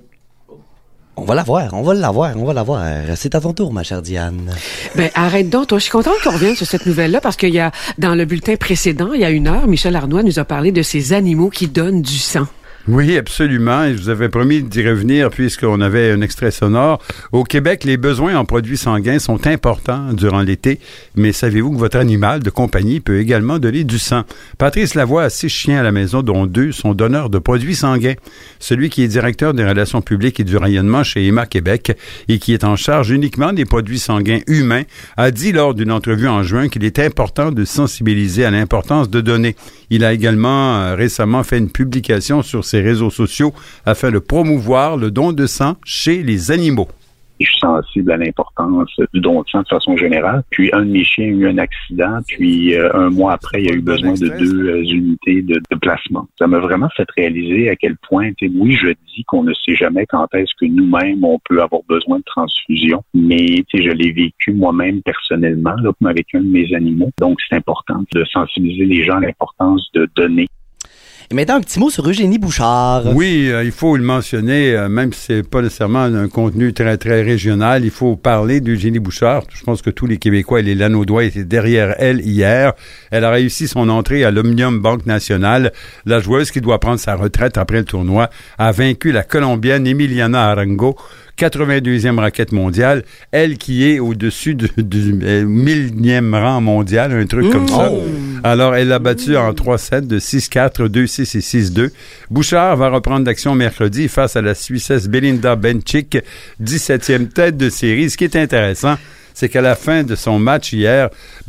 on va la voir, on va la voir, on va la voir. C'est à ton tour, ma chère Diane. Ben, arrête donc, toi. Je suis contente qu'on revienne sur cette nouvelle-là parce qu'il y a, dans le bulletin précédent, il y a une heure, Michel Arnois nous a parlé de ces animaux qui donnent du sang. Oui, absolument. Et je vous avais promis d'y revenir puisqu'on avait un extrait sonore. Au Québec, les besoins en produits sanguins sont importants durant l'été, mais savez-vous que votre animal de compagnie peut également donner du sang? Patrice Lavoie a six chiens à la maison, dont deux sont donneurs de produits sanguins. Celui qui est directeur des relations publiques et du rayonnement chez Emma Québec et qui est en charge uniquement des produits sanguins humains a dit lors d'une entrevue en juin qu'il est important de sensibiliser à l'importance de donner. Il a également euh, récemment fait une publication sur ses réseaux sociaux afin de promouvoir le don de sang chez les animaux. Je suis sensible à l'importance du don de sang de façon générale. Puis un de mes chiens a eu un accident, puis euh, un mois après, il a eu besoin de deux euh, unités de, de placement. Ça m'a vraiment fait réaliser à quel point, oui, je dis qu'on ne sait jamais quand est-ce que nous-mêmes, on peut avoir besoin de transfusion, mais je l'ai vécu moi-même personnellement, là, avec un de mes animaux. Donc, c'est important de sensibiliser les gens à l'importance de donner. Et maintenant, un petit mot sur Eugénie Bouchard. Oui, euh, il faut le mentionner, euh, même si c'est pas nécessairement un contenu très, très régional, il faut parler d'Eugénie Bouchard. Je pense que tous les Québécois et les Lanaudois étaient derrière elle hier. Elle a réussi son entrée à l'Omnium Banque Nationale. La joueuse qui doit prendre sa retraite après le tournoi a vaincu la Colombienne Emiliana Arango, quatre-vingt-deuxième raquette mondiale, elle qui est au-dessus du, du euh, millième rang mondial, un truc mmh. comme ça. Oh. Alors, elle l'a battu en trois sets de six quatre, deux six et six deux. Bouchard va reprendre d'action mercredi face à la Suissesse Belinda Bencic, dix-septième tête de série. Ce qui est intéressant, c'est qu'à la fin de son match hier,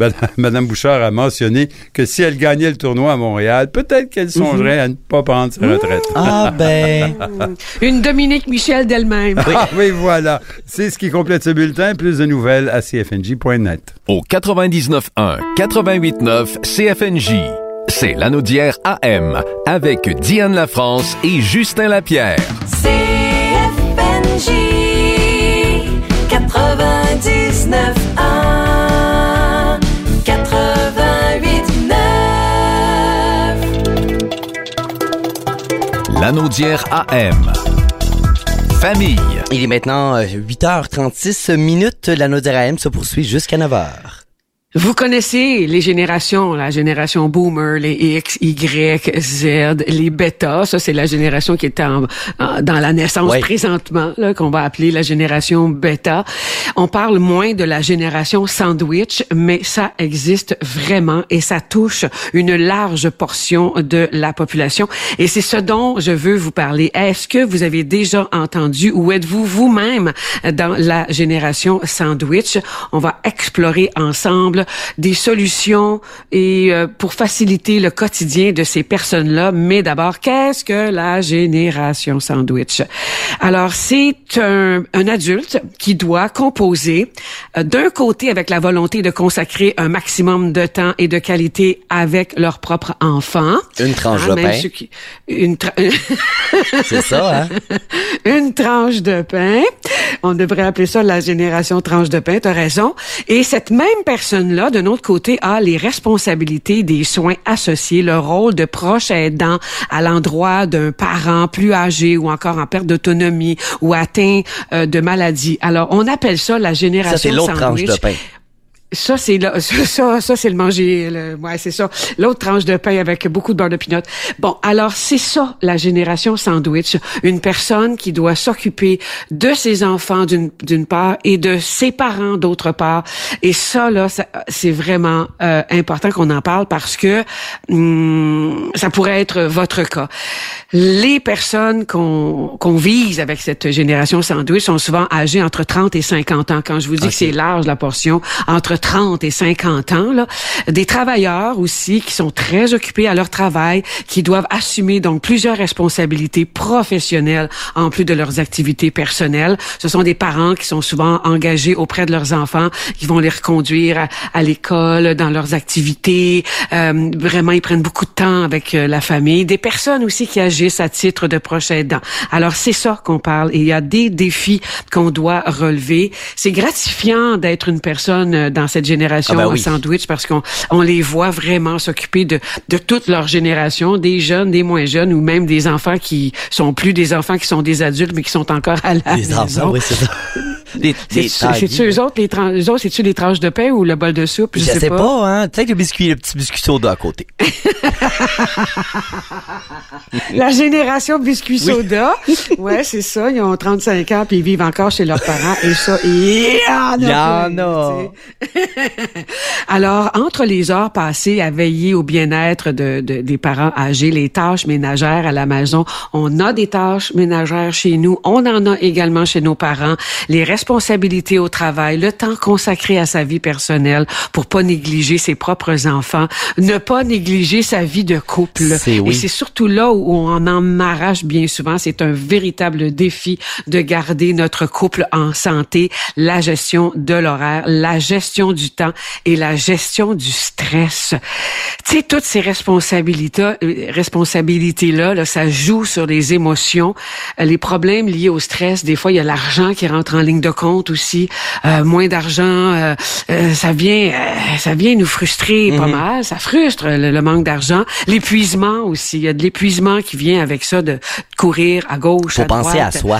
Mme Bouchard a mentionné que si elle gagnait le tournoi à Montréal, peut-être qu'elle songerait à ne pas prendre sa retraite. Ah ben... Une Dominique Michel d'elle-même. Oui. Ah, oui, voilà. C'est ce qui complète ce bulletin. Plus de nouvelles à c f n j point net. Au quatre-vingt-dix-neuf un, quatre-vingt-huit neuf C F N J. C'est l'Anaudière A M avec Diane Lafrance et Justin Lapierre. C F N J quatre-vingt-dix-neuf un, quatre-vingt-huit neuf. L'Anaudière A M. Famille. Il est maintenant huit heures trente-six minutes. L'Anaudière A M se poursuit jusqu'à neuf heures. Vous connaissez les générations, la génération boomer, les X, Y, Z, les bêta. Ça, c'est la génération qui est en, en, dans la naissance ouais. présentement, là, qu'on va appeler la génération bêta. On parle moins de la génération sandwich, mais ça existe vraiment et ça touche une large portion de la population. Et c'est ce dont je veux vous parler. Est-ce que vous avez déjà entendu ou êtes-vous vous-même dans la génération sandwich? On va explorer ensemble des solutions et euh, pour faciliter le quotidien de ces personnes-là. Mais d'abord, qu'est-ce que la génération sandwich? Alors, c'est un, un adulte qui doit composer euh, d'un côté avec la volonté de consacrer un maximum de temps et de qualité avec leur propre enfant. Une tranche hein, de pain. Qui, une tra- c'est ça, hein? Une tranche de pain. On devrait appeler ça la génération tranche de pain, t'as raison. Et cette même personne là, de notre côté, a les responsabilités des soins associés, le rôle de proche aidant à l'endroit d'un parent plus âgé ou encore en perte d'autonomie ou atteint euh, de maladie. Alors, on appelle ça la génération ça, c'est l'autre sandwich. tranche de pain. Ça, c'est là, ça, ça, c'est le manger, le, ouais, c'est ça. L'autre tranche de pain avec beaucoup de beurre de pinot. Bon, alors, c'est ça, la génération sandwich. Une personne qui doit s'occuper de ses enfants d'une, d'une part et de ses parents d'autre part. Et ça, là, ça, c'est vraiment euh, important qu'on en parle parce que hum, ça pourrait être votre cas. Les personnes qu'on, qu'on vise avec cette génération sandwich sont souvent âgées entre trente et cinquante ans. Quand je vous dis okay. que c'est large, la portion, entre trente et cinquante ans, là, des travailleurs aussi qui sont très occupés à leur travail, qui doivent assumer donc plusieurs responsabilités professionnelles en plus de leurs activités personnelles. Ce sont des parents qui sont souvent engagés auprès de leurs enfants, qui vont les reconduire à, à l'école, dans leurs activités. Euh, vraiment, ils prennent beaucoup de temps avec euh, la famille. Des personnes aussi qui agissent à titre de proches aidants. Alors, c'est ça qu'on parle. Et il y a des défis qu'on doit relever. C'est gratifiant d'être une personne dans cette génération ah ben oui. sandwich parce qu'on on les voit vraiment s'occuper de, de toute leur génération, des jeunes, des moins jeunes ou même des enfants qui sont plus des enfants qui sont des adultes mais qui sont encore à la des maison. Enfants, oui, c'est ça. Des, des c'est-tu eux autres, les, tra- eux autres, c'est-tu les tranches de pain ou le bol de soupe? Je, je sais, sais pas. pas, hein. Peut-être le biscuit, le petit biscuit soda à côté. La génération biscuit oui. soda. Ouais, c'est ça. Ils ont trente-cinq ans puis ils vivent encore chez leurs parents. Et ça, il y en a. Il y en a. Alors, entre les heures passées à veiller au bien-être de, de, des parents âgés, les tâches ménagères à la maison, on a des tâches ménagères chez nous. On en a également chez nos parents. Les responsabilités au travail, le temps consacré à sa vie personnelle pour pas négliger ses propres enfants, ne pas négliger sa vie de couple. C'est, oui. Et c'est surtout là où on en m'arrache bien souvent. C'est un véritable défi de garder notre couple en santé, la gestion de l'horaire, la gestion du temps et la gestion du stress. Tu sais, toutes ces responsabilités, responsabilités-là, là, ça joue sur les émotions, les problèmes liés au stress. Des fois, il y a l'argent qui rentre en ligne de compte aussi. Euh, moins d'argent, euh, euh, ça vient, euh, ça vient nous frustrer mm-hmm. pas mal. Ça frustre le, le manque d'argent. L'épuisement aussi. Il y a de l'épuisement qui vient avec ça de courir à gauche, Faut à droite. penser à soi.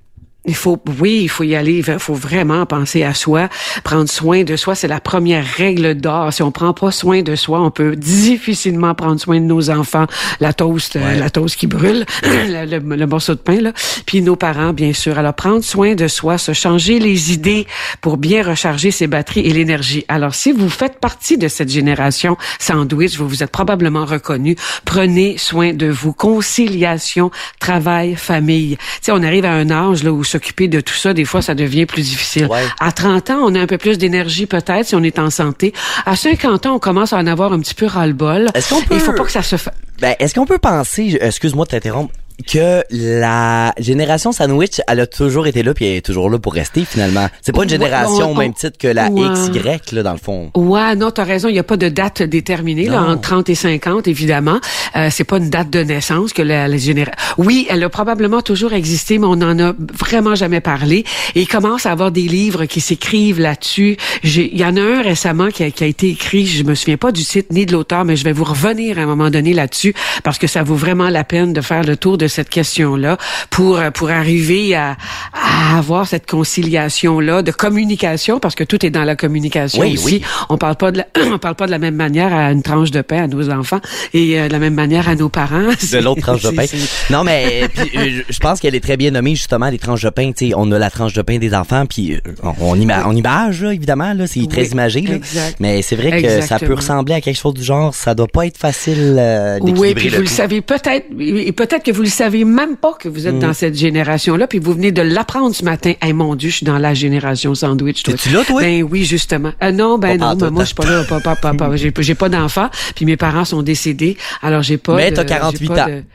Il faut, oui, il faut y aller. Il faut vraiment penser à soi, prendre soin de soi. C'est la première règle d'or. Si on prend pas soin de soi, on peut difficilement prendre soin de nos enfants. La toast, ouais. euh, la toast qui brûle, le, le, le morceau de pain là. Puis nos parents, bien sûr. Alors prendre soin de soi, se changer les idées pour bien recharger ses batteries et l'énergie. Alors si vous faites partie de cette génération sandwich, vous vous êtes probablement reconnu. Prenez soin de vous. Conciliation, travail, famille. Tu sais, on arrive à un âge là où s'occuper de tout ça, des fois, ça devient plus difficile. Ouais. À trente ans, on a un peu plus d'énergie peut-être si on est en santé. À cinquante ans, on commence à en avoir un petit peu ras-le-bol. Est-ce qu'on peut... Il faut pas que ça se fasse. Ben, est-ce qu'on peut penser, excuse-moi de t'interrompre, que la génération sandwich, elle a toujours été là puis elle est toujours là pour rester finalement. C'est pas une génération ouais, on, au même titre que la ouais. X Y là dans le fond. Ouais, non, t'as raison, il y a pas de date déterminée non. là entre trente et cinquante évidemment. Euh, c'est pas une date de naissance que la, la génération. Oui, elle a probablement toujours existé mais on en a vraiment jamais parlé et il commence à avoir des livres qui s'écrivent là-dessus. J'ai il y en a un récemment qui a, qui a été écrit, je me souviens pas du titre ni de l'auteur mais je vais vous revenir à un moment donné là-dessus parce que ça vaut vraiment la peine de faire le tour de cette question-là pour pour arriver à, à avoir cette conciliation-là de communication parce que tout est dans la communication oui, aussi. Oui. On parle pas de la, on parle pas de la même manière à une tranche de pain à nos enfants et euh, de la même manière à nos parents. De l'autre tranche de pain. Non mais puis, je pense qu'elle est très bien nommée justement les tranches de pain. Tu sais, on a la tranche de pain des enfants puis on, on, ima- on image là, évidemment là, c'est oui, très imagé là. Mais c'est vrai que Exactement. Ça peut ressembler à quelque chose du genre. Ça doit pas être facile euh, d'équilibrer oui, puis le vous tout. le savez peut-être et peut-être que vous le savez même pas que vous êtes mmh. dans cette génération-là, puis vous venez de l'apprendre ce matin. Hey, mon Dieu, je suis dans la génération sandwich. Es-tu là, toi? Ben oui, justement. Euh, non, ben pas non, mais moi, je suis pas là. Pas, pas, pas, pas, j'ai, j'ai pas d'enfants, puis mes parents sont décédés, alors j'ai pas Mais de... t'as quarante-huit ans. De...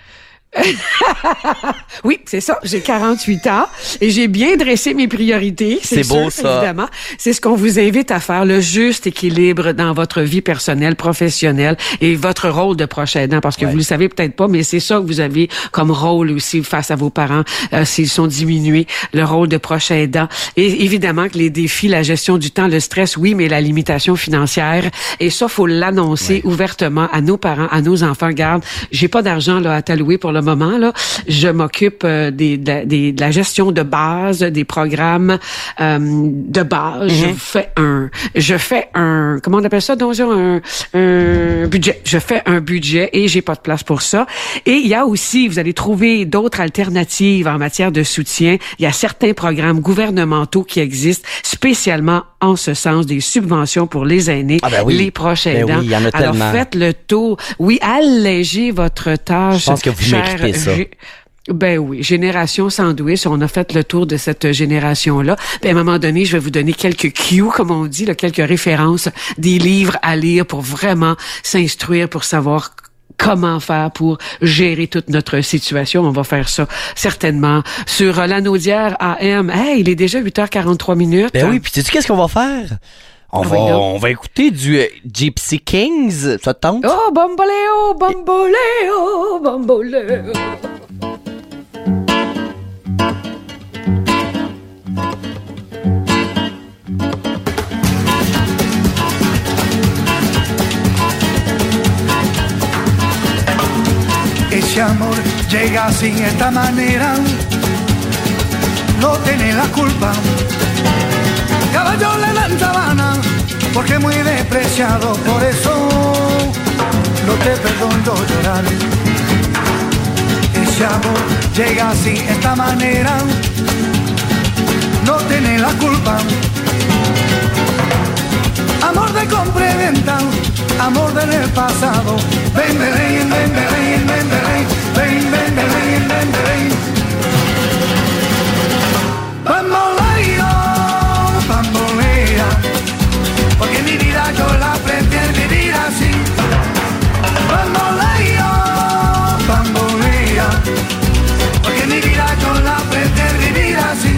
Oui, c'est ça. J'ai quarante-huit ans et j'ai bien dressé mes priorités. C'est, c'est beau, sûr, ça. Évidemment. C'est ce qu'on vous invite à faire, le juste équilibre dans votre vie personnelle, professionnelle et votre rôle de proche aidant. Parce que ouais. vous le savez peut-être pas, mais c'est ça que vous avez comme rôle aussi face à vos parents euh, s'ils sont diminués, le rôle de proche aidant. Et évidemment que les défis, la gestion du temps, le stress, oui, mais la limitation financière. Et ça, faut l'annoncer ouais. ouvertement à nos parents, à nos enfants. Garde, j'ai pas d'argent là à t'allouer pour le moment là, je m'occupe euh, des, de, des, de la gestion de base, des programmes euh, de base. Mm-hmm. Je fais un, je fais un, comment on appelle ça, donc un, un budget. Je fais un budget et j'ai pas de place pour ça. Et il y a aussi, vous allez trouver d'autres alternatives en matière de soutien. Il y a certains programmes gouvernementaux qui existent spécialement en ce sens, des subventions pour les aînés, ah ben oui. les proches aidants. Ben oui, il y en a Alors tellement. Faites le tour. Oui, allégez votre tâche. Je pense que vous cher, méritez ça. Ben oui, Génération Sandwich, on a fait le tour de cette génération-là. Puis à un moment donné, je vais vous donner quelques cues, comme on dit, là, quelques références, des livres à lire pour vraiment s'instruire, pour savoir comment faire pour gérer toute notre situation. On va faire ça certainement sur l'Anaudière A M. Hey, il est déjà huit heures quarante-trois minutes. Ben oui, puis sais-tu qu'est-ce qu'on va faire? On va, on va écouter du euh, Gypsy Kings, ça te tente? Oh, bamboléo, bamboléo, bamboléo. Ese amor llega así, esta manera, no tiene la culpa. Caballo le dan sabana, porque muy despreciado, por eso no te perdono llorar. Ese amor llega así, esta manera, no tiene la culpa. Amor de compra y venta, amor del pasado. Ven, ven, ven, ven, ven, ven, ven, ven, ven, ven, ven, ven, ven. Bamboleo, bambolea, porque mi vida yo la prefiero vivir así. Bamboleo, bambolea, porque mi vida yo la prefiero vivir así.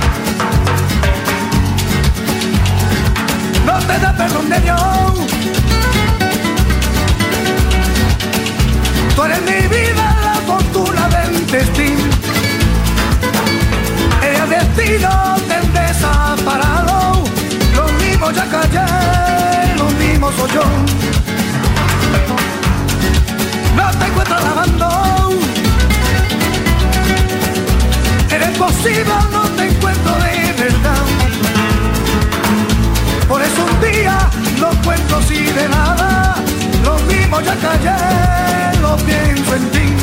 No te da perdón de Dios. Tú eres mi vida, la fortuna del destino. El destino te desaparado. Lo mismo ya callé, lo mismo soy yo. No te encuentro lavando. Eres posible, no te encuentro de verdad. Por eso un día no cuento así de nada. Lo mismo ya callé, lo pienso en ti.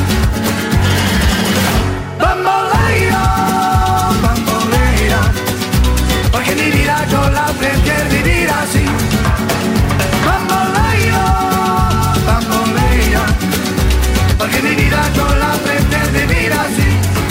Bambolea, bambolea, porque mi vida yo la prefiero vivir así. Bambolea, bambolea, porque mi vida yo la prefiero vivir así.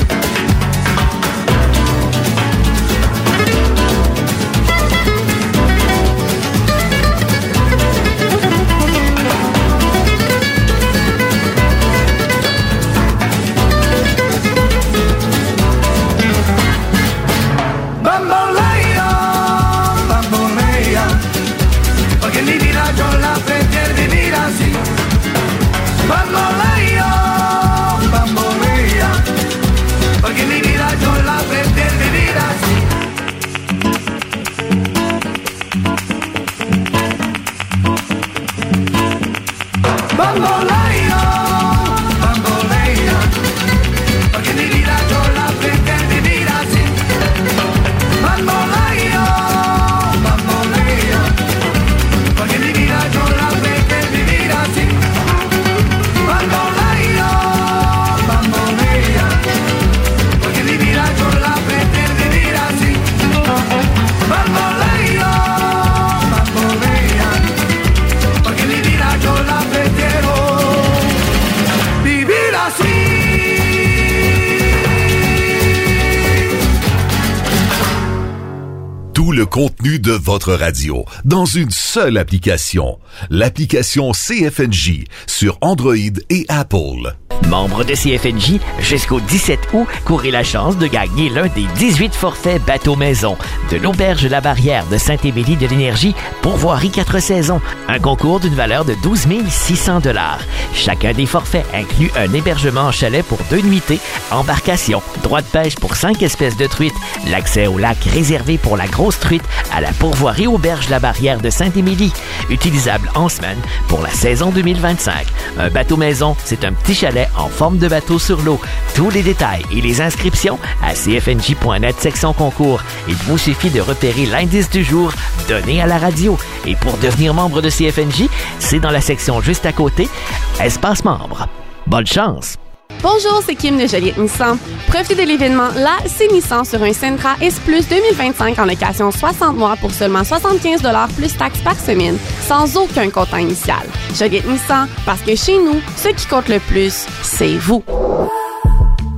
Bambolea, bambolea, porque mi vida yo la prefiero vivir así. Bambolea, bambolea, porque mi vida yo la prefiero vivir así. Bambolea, bambolea, porque mi vida yo la prefiero vivir así. Bambolea, bambolea, porque mi vida yo la prefiero vivir así. Bambolea, bambolea, porque mi vida yo la prefiero vivir así. Tout le contenu de votre radio dans une seule application. L'application C F N J sur Android et Apple. Membre de C F N J, jusqu'au dix-sept août, courez la chance de gagner l'un des dix-huit forfaits bateau maison de l'Auberge La Barrière de Saint-Émilie de l'Énergie, pourvoirie quatre saisons. Un concours d'une valeur de douze mille six cents dollars. Chacun des forfaits inclut un hébergement en chalet pour deux nuitées, embarcation, droit de pêche pour cinq espèces de truites, l'accès au lac réservé pour la grosse truite à la pourvoirie Auberge La Barrière de Saint-Émilie, utilisable en semaine pour la saison deux mille vingt-cinq. Un bateau maison, c'est un petit chalet en forme de bateau sur l'eau. Tous les détails et les inscriptions à c f n j point net section concours. Il vous suffit de repérer l'indice du jour donné à la radio. Et pour devenir membre de C F N J, c'est dans la section juste à côté, espace membre. Bonne chance! Bonjour, c'est Kim de Joliette Nissan. Profitez de l'événement La C'est Nissan sur un Sentra S Plus deux mille vingt-cinq en location soixante mois pour seulement soixante-quinze dollars plus taxes par semaine, sans aucun comptant initial. Joliette Nissan, parce que chez nous, ce qui compte le plus, c'est vous.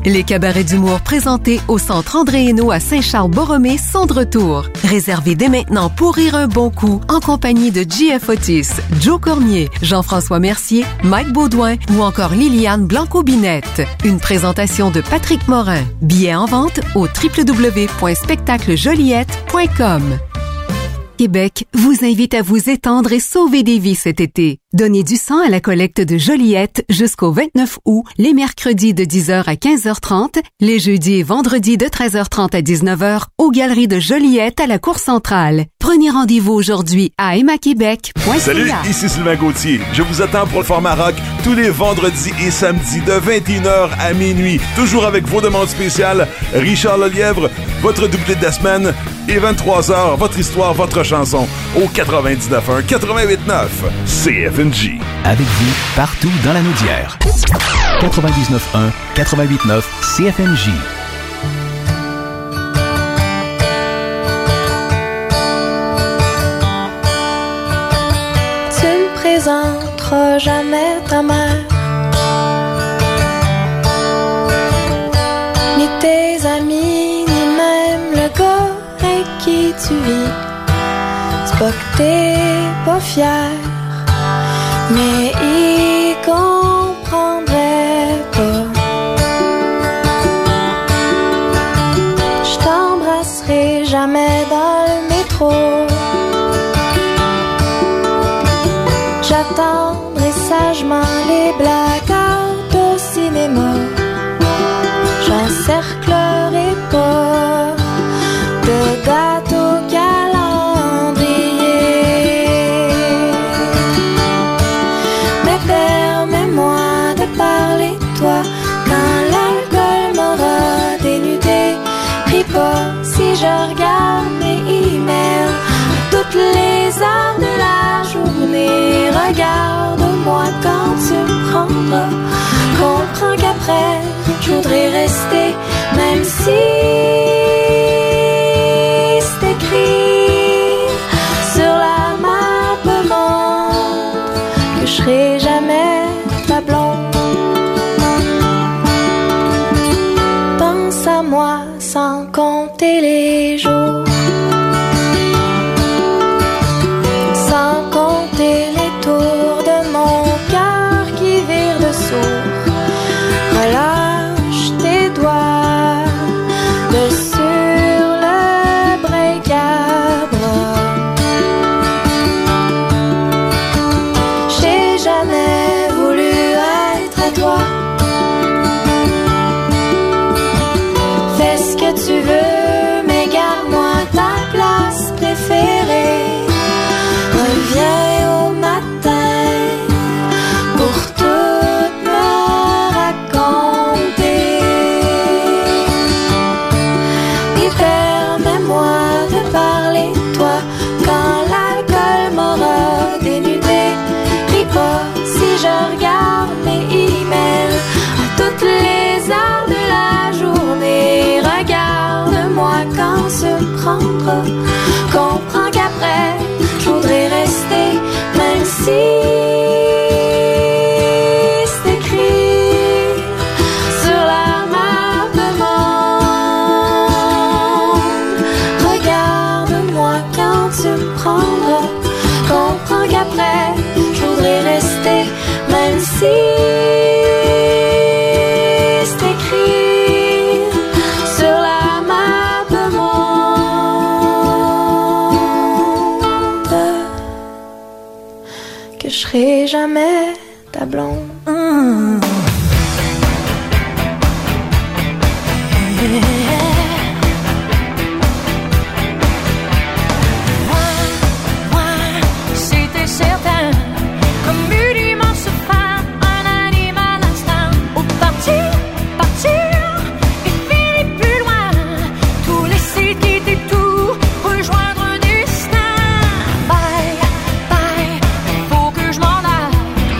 Les cabarets d'humour présentés au Centre André Hainaut à Saint-Charles-Borromée sont de retour. Réservez dès maintenant pour rire un bon coup en compagnie de J F Otis, Joe Cormier, Jean-François Mercier, Mike Baudouin ou encore Liliane Blanco-Binette. Une présentation de Patrick Morin. Billets en vente au w w w point spectacle joliette point com. Québec vous invite à vous étendre et sauver des vies cet été. Donnez du sang à la collecte de Joliette jusqu'au vingt-neuf août, les mercredis de dix heures à quinze heures trente, les jeudis et vendredis de treize heures trente à dix-neuf heures aux Galeries de Joliette à la Cour centrale. Prenez rendez-vous aujourd'hui à emma québec point c a. Salut, ici Sylvain Gauthier. Je vous attends pour le format rock tous les vendredis et samedis de vingt et une heures à minuit. Toujours avec vos demandes spéciales, Richard Lelièvre, votre doublé de la semaine, et vingt-trois heures, votre histoire, votre chanson, au quatre-vingt-dix-neuf un quatre-vingt-huit neuf C F N J. Avec vous, partout dans la Naudière. quatre-vingt-dix-neuf un quatre-vingt-huit neuf C F N J. Tu me présenteras jamais ta mère, ni tes amis, ni même le gars avec qui tu vis. C'est pas que t'es pas fier, mais il comprendrait pas. Je t'embrasserai jamais dans le métro. J'attendrai sagement les blackouts au cinéma. J'encerclerai pas de date au calendrier. Mais permets-moi de parler de toi quand l'alcool m'aura dénudé. Prie pas si je regarde mes emails toutes les heures de la journée. Regarde-moi quand tu me prendras. Comprends qu'après je voudrais rester, même si c'est écrit sur la map monde que je serai jamais ta blonde. Pense à moi sans compter les jours, sans compter les tours de mon cœur qui vire de sourd. Relâche tes doigts de sur le break-à-bras. J'ai jamais voulu être à toi. Fais ce que tu veux, mais garde-moi ta place préférée. Reviens au matin pour tout me raconter. Et permets-moi de parler de toi quand l'alcool m'aura dénudé. Prie pas si je regarde mes emails à toutes les heures de la journée. Regarde-moi quand tu me prendras. Comprends qu'après je voudrais rester, même si c'est écrit sur la map monde. Regarde-moi quand tu me prendras. Comprends qu'après je voudrais rester, même si c'est écrit sur la map monde que je serai jamais ta blonde. Mmh. C'était certain, comme une immense femme, un animal instinct. Au partir, partir, et finir plus loin. Tout laisser, quitter tout, rejoindre un destin. Bye, bye, faut que je m'en aille.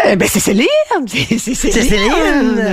Eh ben, c'est Céline! C'est, c'est Céline! C'est Céline!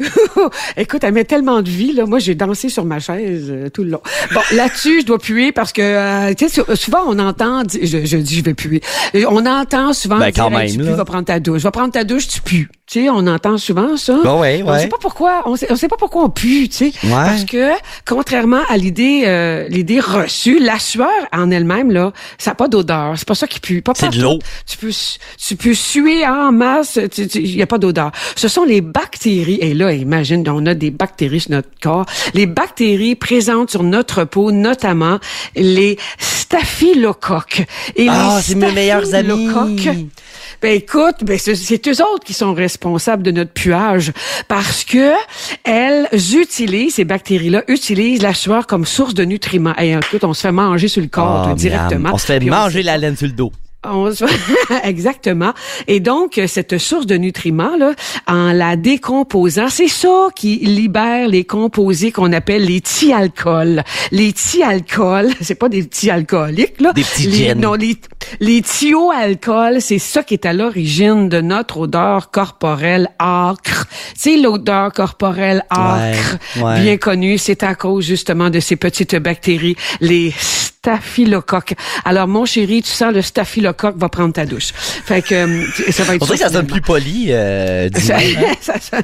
Écoute, elle met tellement de vie, là. Moi, j'ai dansé sur ma chaise euh, tout le long. Bon, là-dessus, je dois puer parce que, euh, tu sais, souvent, on entend, je, je dis, je vais puer. On entend souvent Ben, dire, quand hey, tu même, pues, là. va prendre ta douche. Va prendre ta douche, tu pues. Tu sais, on entend souvent ça. Ben ouais, On ouais. sait pas pourquoi, on sait, on sait pas pourquoi on pue, tu sais. Ouais. Parce que, contrairement à l'idée, euh, l'idée reçue, la sueur en elle-même, là, ça n'a pas d'odeur. C'est pas ça qui pue. Pas C'est de partout. l'eau. Tu peux, tu peux suer en masse, il y a pas d'odeur. Ce sont les bactéries, et là, imagine, on a des bactéries sur notre corps. Les bactéries présentes sur notre peau, notamment les staphylocoques. Et Ah, les c'est mes meilleurs amis. staphylocoques, ben écoute, ben c'est, c'est eux autres qui sont responsables de notre puage parce que elles utilisent, ces bactéries-là utilisent la sueur comme source de nutriments. Et écoute, on se fait manger sur le corps Ah, toi, directement. miam. On se fait Puis manger la laine sur le dos. On se... Exactement. Et donc, cette source de nutriments, là, en la décomposant, c'est ça qui libère les composés qu'on appelle les thialcols. Les thialcols, c'est pas des petits alcooliques, là. Des petits les, gins. Non, les, les thioalcools, c'est ça qui est à l'origine de notre odeur corporelle âcre. C'est l'odeur corporelle âcre, Ouais, ouais. bien connue. C'est à cause, justement, de ces petites bactéries, les staphylocoques. Alors, mon chéri, tu sens le staphylocoque va prendre ta douche. Fait que euh, ça va être On dirait que ça sonne plus poli, euh, dis-moi, hein. Ça- ça-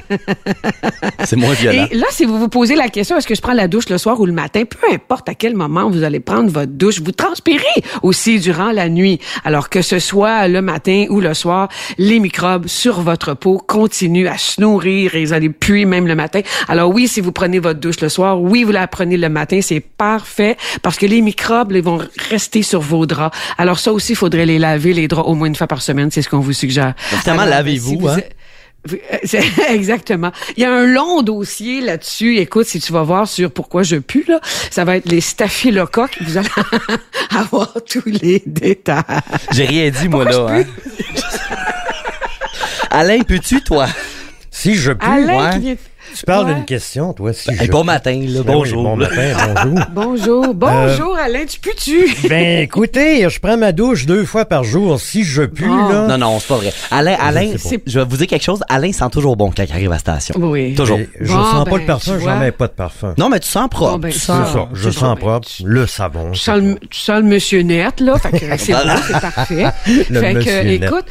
C'est moins violent. Et là, si vous vous posez la question, est-ce que je prends la douche le soir ou le matin, peu importe à quel moment vous allez prendre votre douche, vous transpirez aussi durant la nuit. Alors que ce soit le matin ou le soir, les microbes sur votre peau continuent à se nourrir et vous allez puer même le matin. Alors oui, si vous prenez votre douche le soir, oui, vous la prenez le matin, c'est parfait parce que les microbes, ils vont rester sur vos draps. Alors ça aussi, il faudrait les laver, les draps, au moins une fois par semaine, c'est ce qu'on vous suggère. Évidemment, Alors, lavez-vous, si vous hein. êtes- vous- euh, c'est- Exactement. Il y a un long dossier là-dessus. Écoute, si tu vas voir sur pourquoi je pue, là, ça va être les staphylocoques. Vous allez avoir tous les détails. J'ai rien dit, moi, Pourquoi là. je Hein. Alain, peux-tu, toi? Si je pue, Alain ouais. qui vient- Tu parles Ouais. d'une question, toi. Si Ben, je bon pue. matin, là, Ben bonjour. oui, bon matin, bonjour. Bonjour. Bonjour, Alain. Tu pues-tu? Ben, écoutez, je prends ma douche deux fois par jour. Si je pue, Oh. là... Non, non, c'est pas vrai. Alain, Alain, sais c'est- je vais vous dire quelque chose. Alain sent toujours bon quand il arrive à la station. Oui. Toujours. Et Je Bon, sens ben, pas le parfum, tu j'en vois. mets pas de parfum. Non, mais tu sens propre. Bon, ben, tu C'est sens. ça, je c'est sens bon, propre. Le savon. Tu sens le, tu sens le monsieur net, là. Fait que c'est Voilà. bon, c'est parfait. Le fait monsieur que, net. écoute,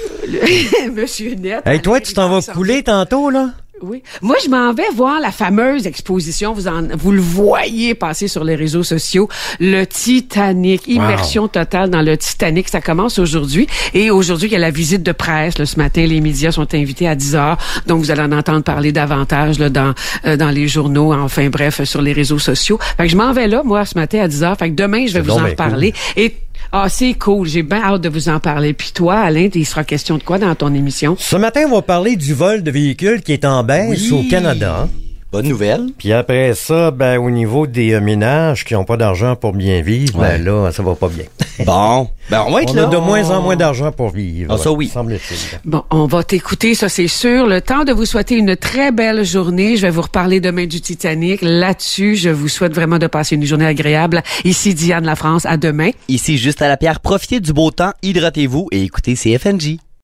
le, monsieur net. Hey, toi, Alain tu t'en vas Richard. couler tantôt, là? Oui. Moi, je m'en vais voir la fameuse exposition. Vous en, vous le voyez passer sur les réseaux sociaux. Le Titanic. Immersion totale dans le Titanic. Ça commence aujourd'hui. Et aujourd'hui, il y a la visite de presse. Là, ce matin, les médias sont invités à dix heures. Donc, vous allez en entendre parler davantage là, dans, euh, dans les journaux. Enfin, bref, sur les réseaux sociaux. Fait que je m'en vais là, moi, ce matin à dix heures. Fait que demain, je vais C'est vous donc en bien reparler. Et ah, c'est cool. J'ai bien hâte de vous en parler. Puis toi, Alain, il sera question de quoi dans ton émission? Ce matin, on va parler du vol de véhicules qui est en baisse Oui. au Canada. Bonne nouvelle. Puis après ça, ben au niveau des euh, ménages qui ont pas d'argent pour bien vivre, Ouais. ben là, ça va pas bien. Bon. Ben, on va être On là. a de moins en moins d'argent pour vivre. Ah, ça, oui. Semble-t-il. Bon, on va t'écouter, ça c'est sûr. Le temps de vous souhaiter une très belle journée. Je vais vous reparler demain du Titanic. Là-dessus, je vous souhaite vraiment de passer une journée agréable. Ici Diane La France. À demain. Ici, juste à la pierre, profitez du beau temps, hydratez-vous et écoutez C F N J.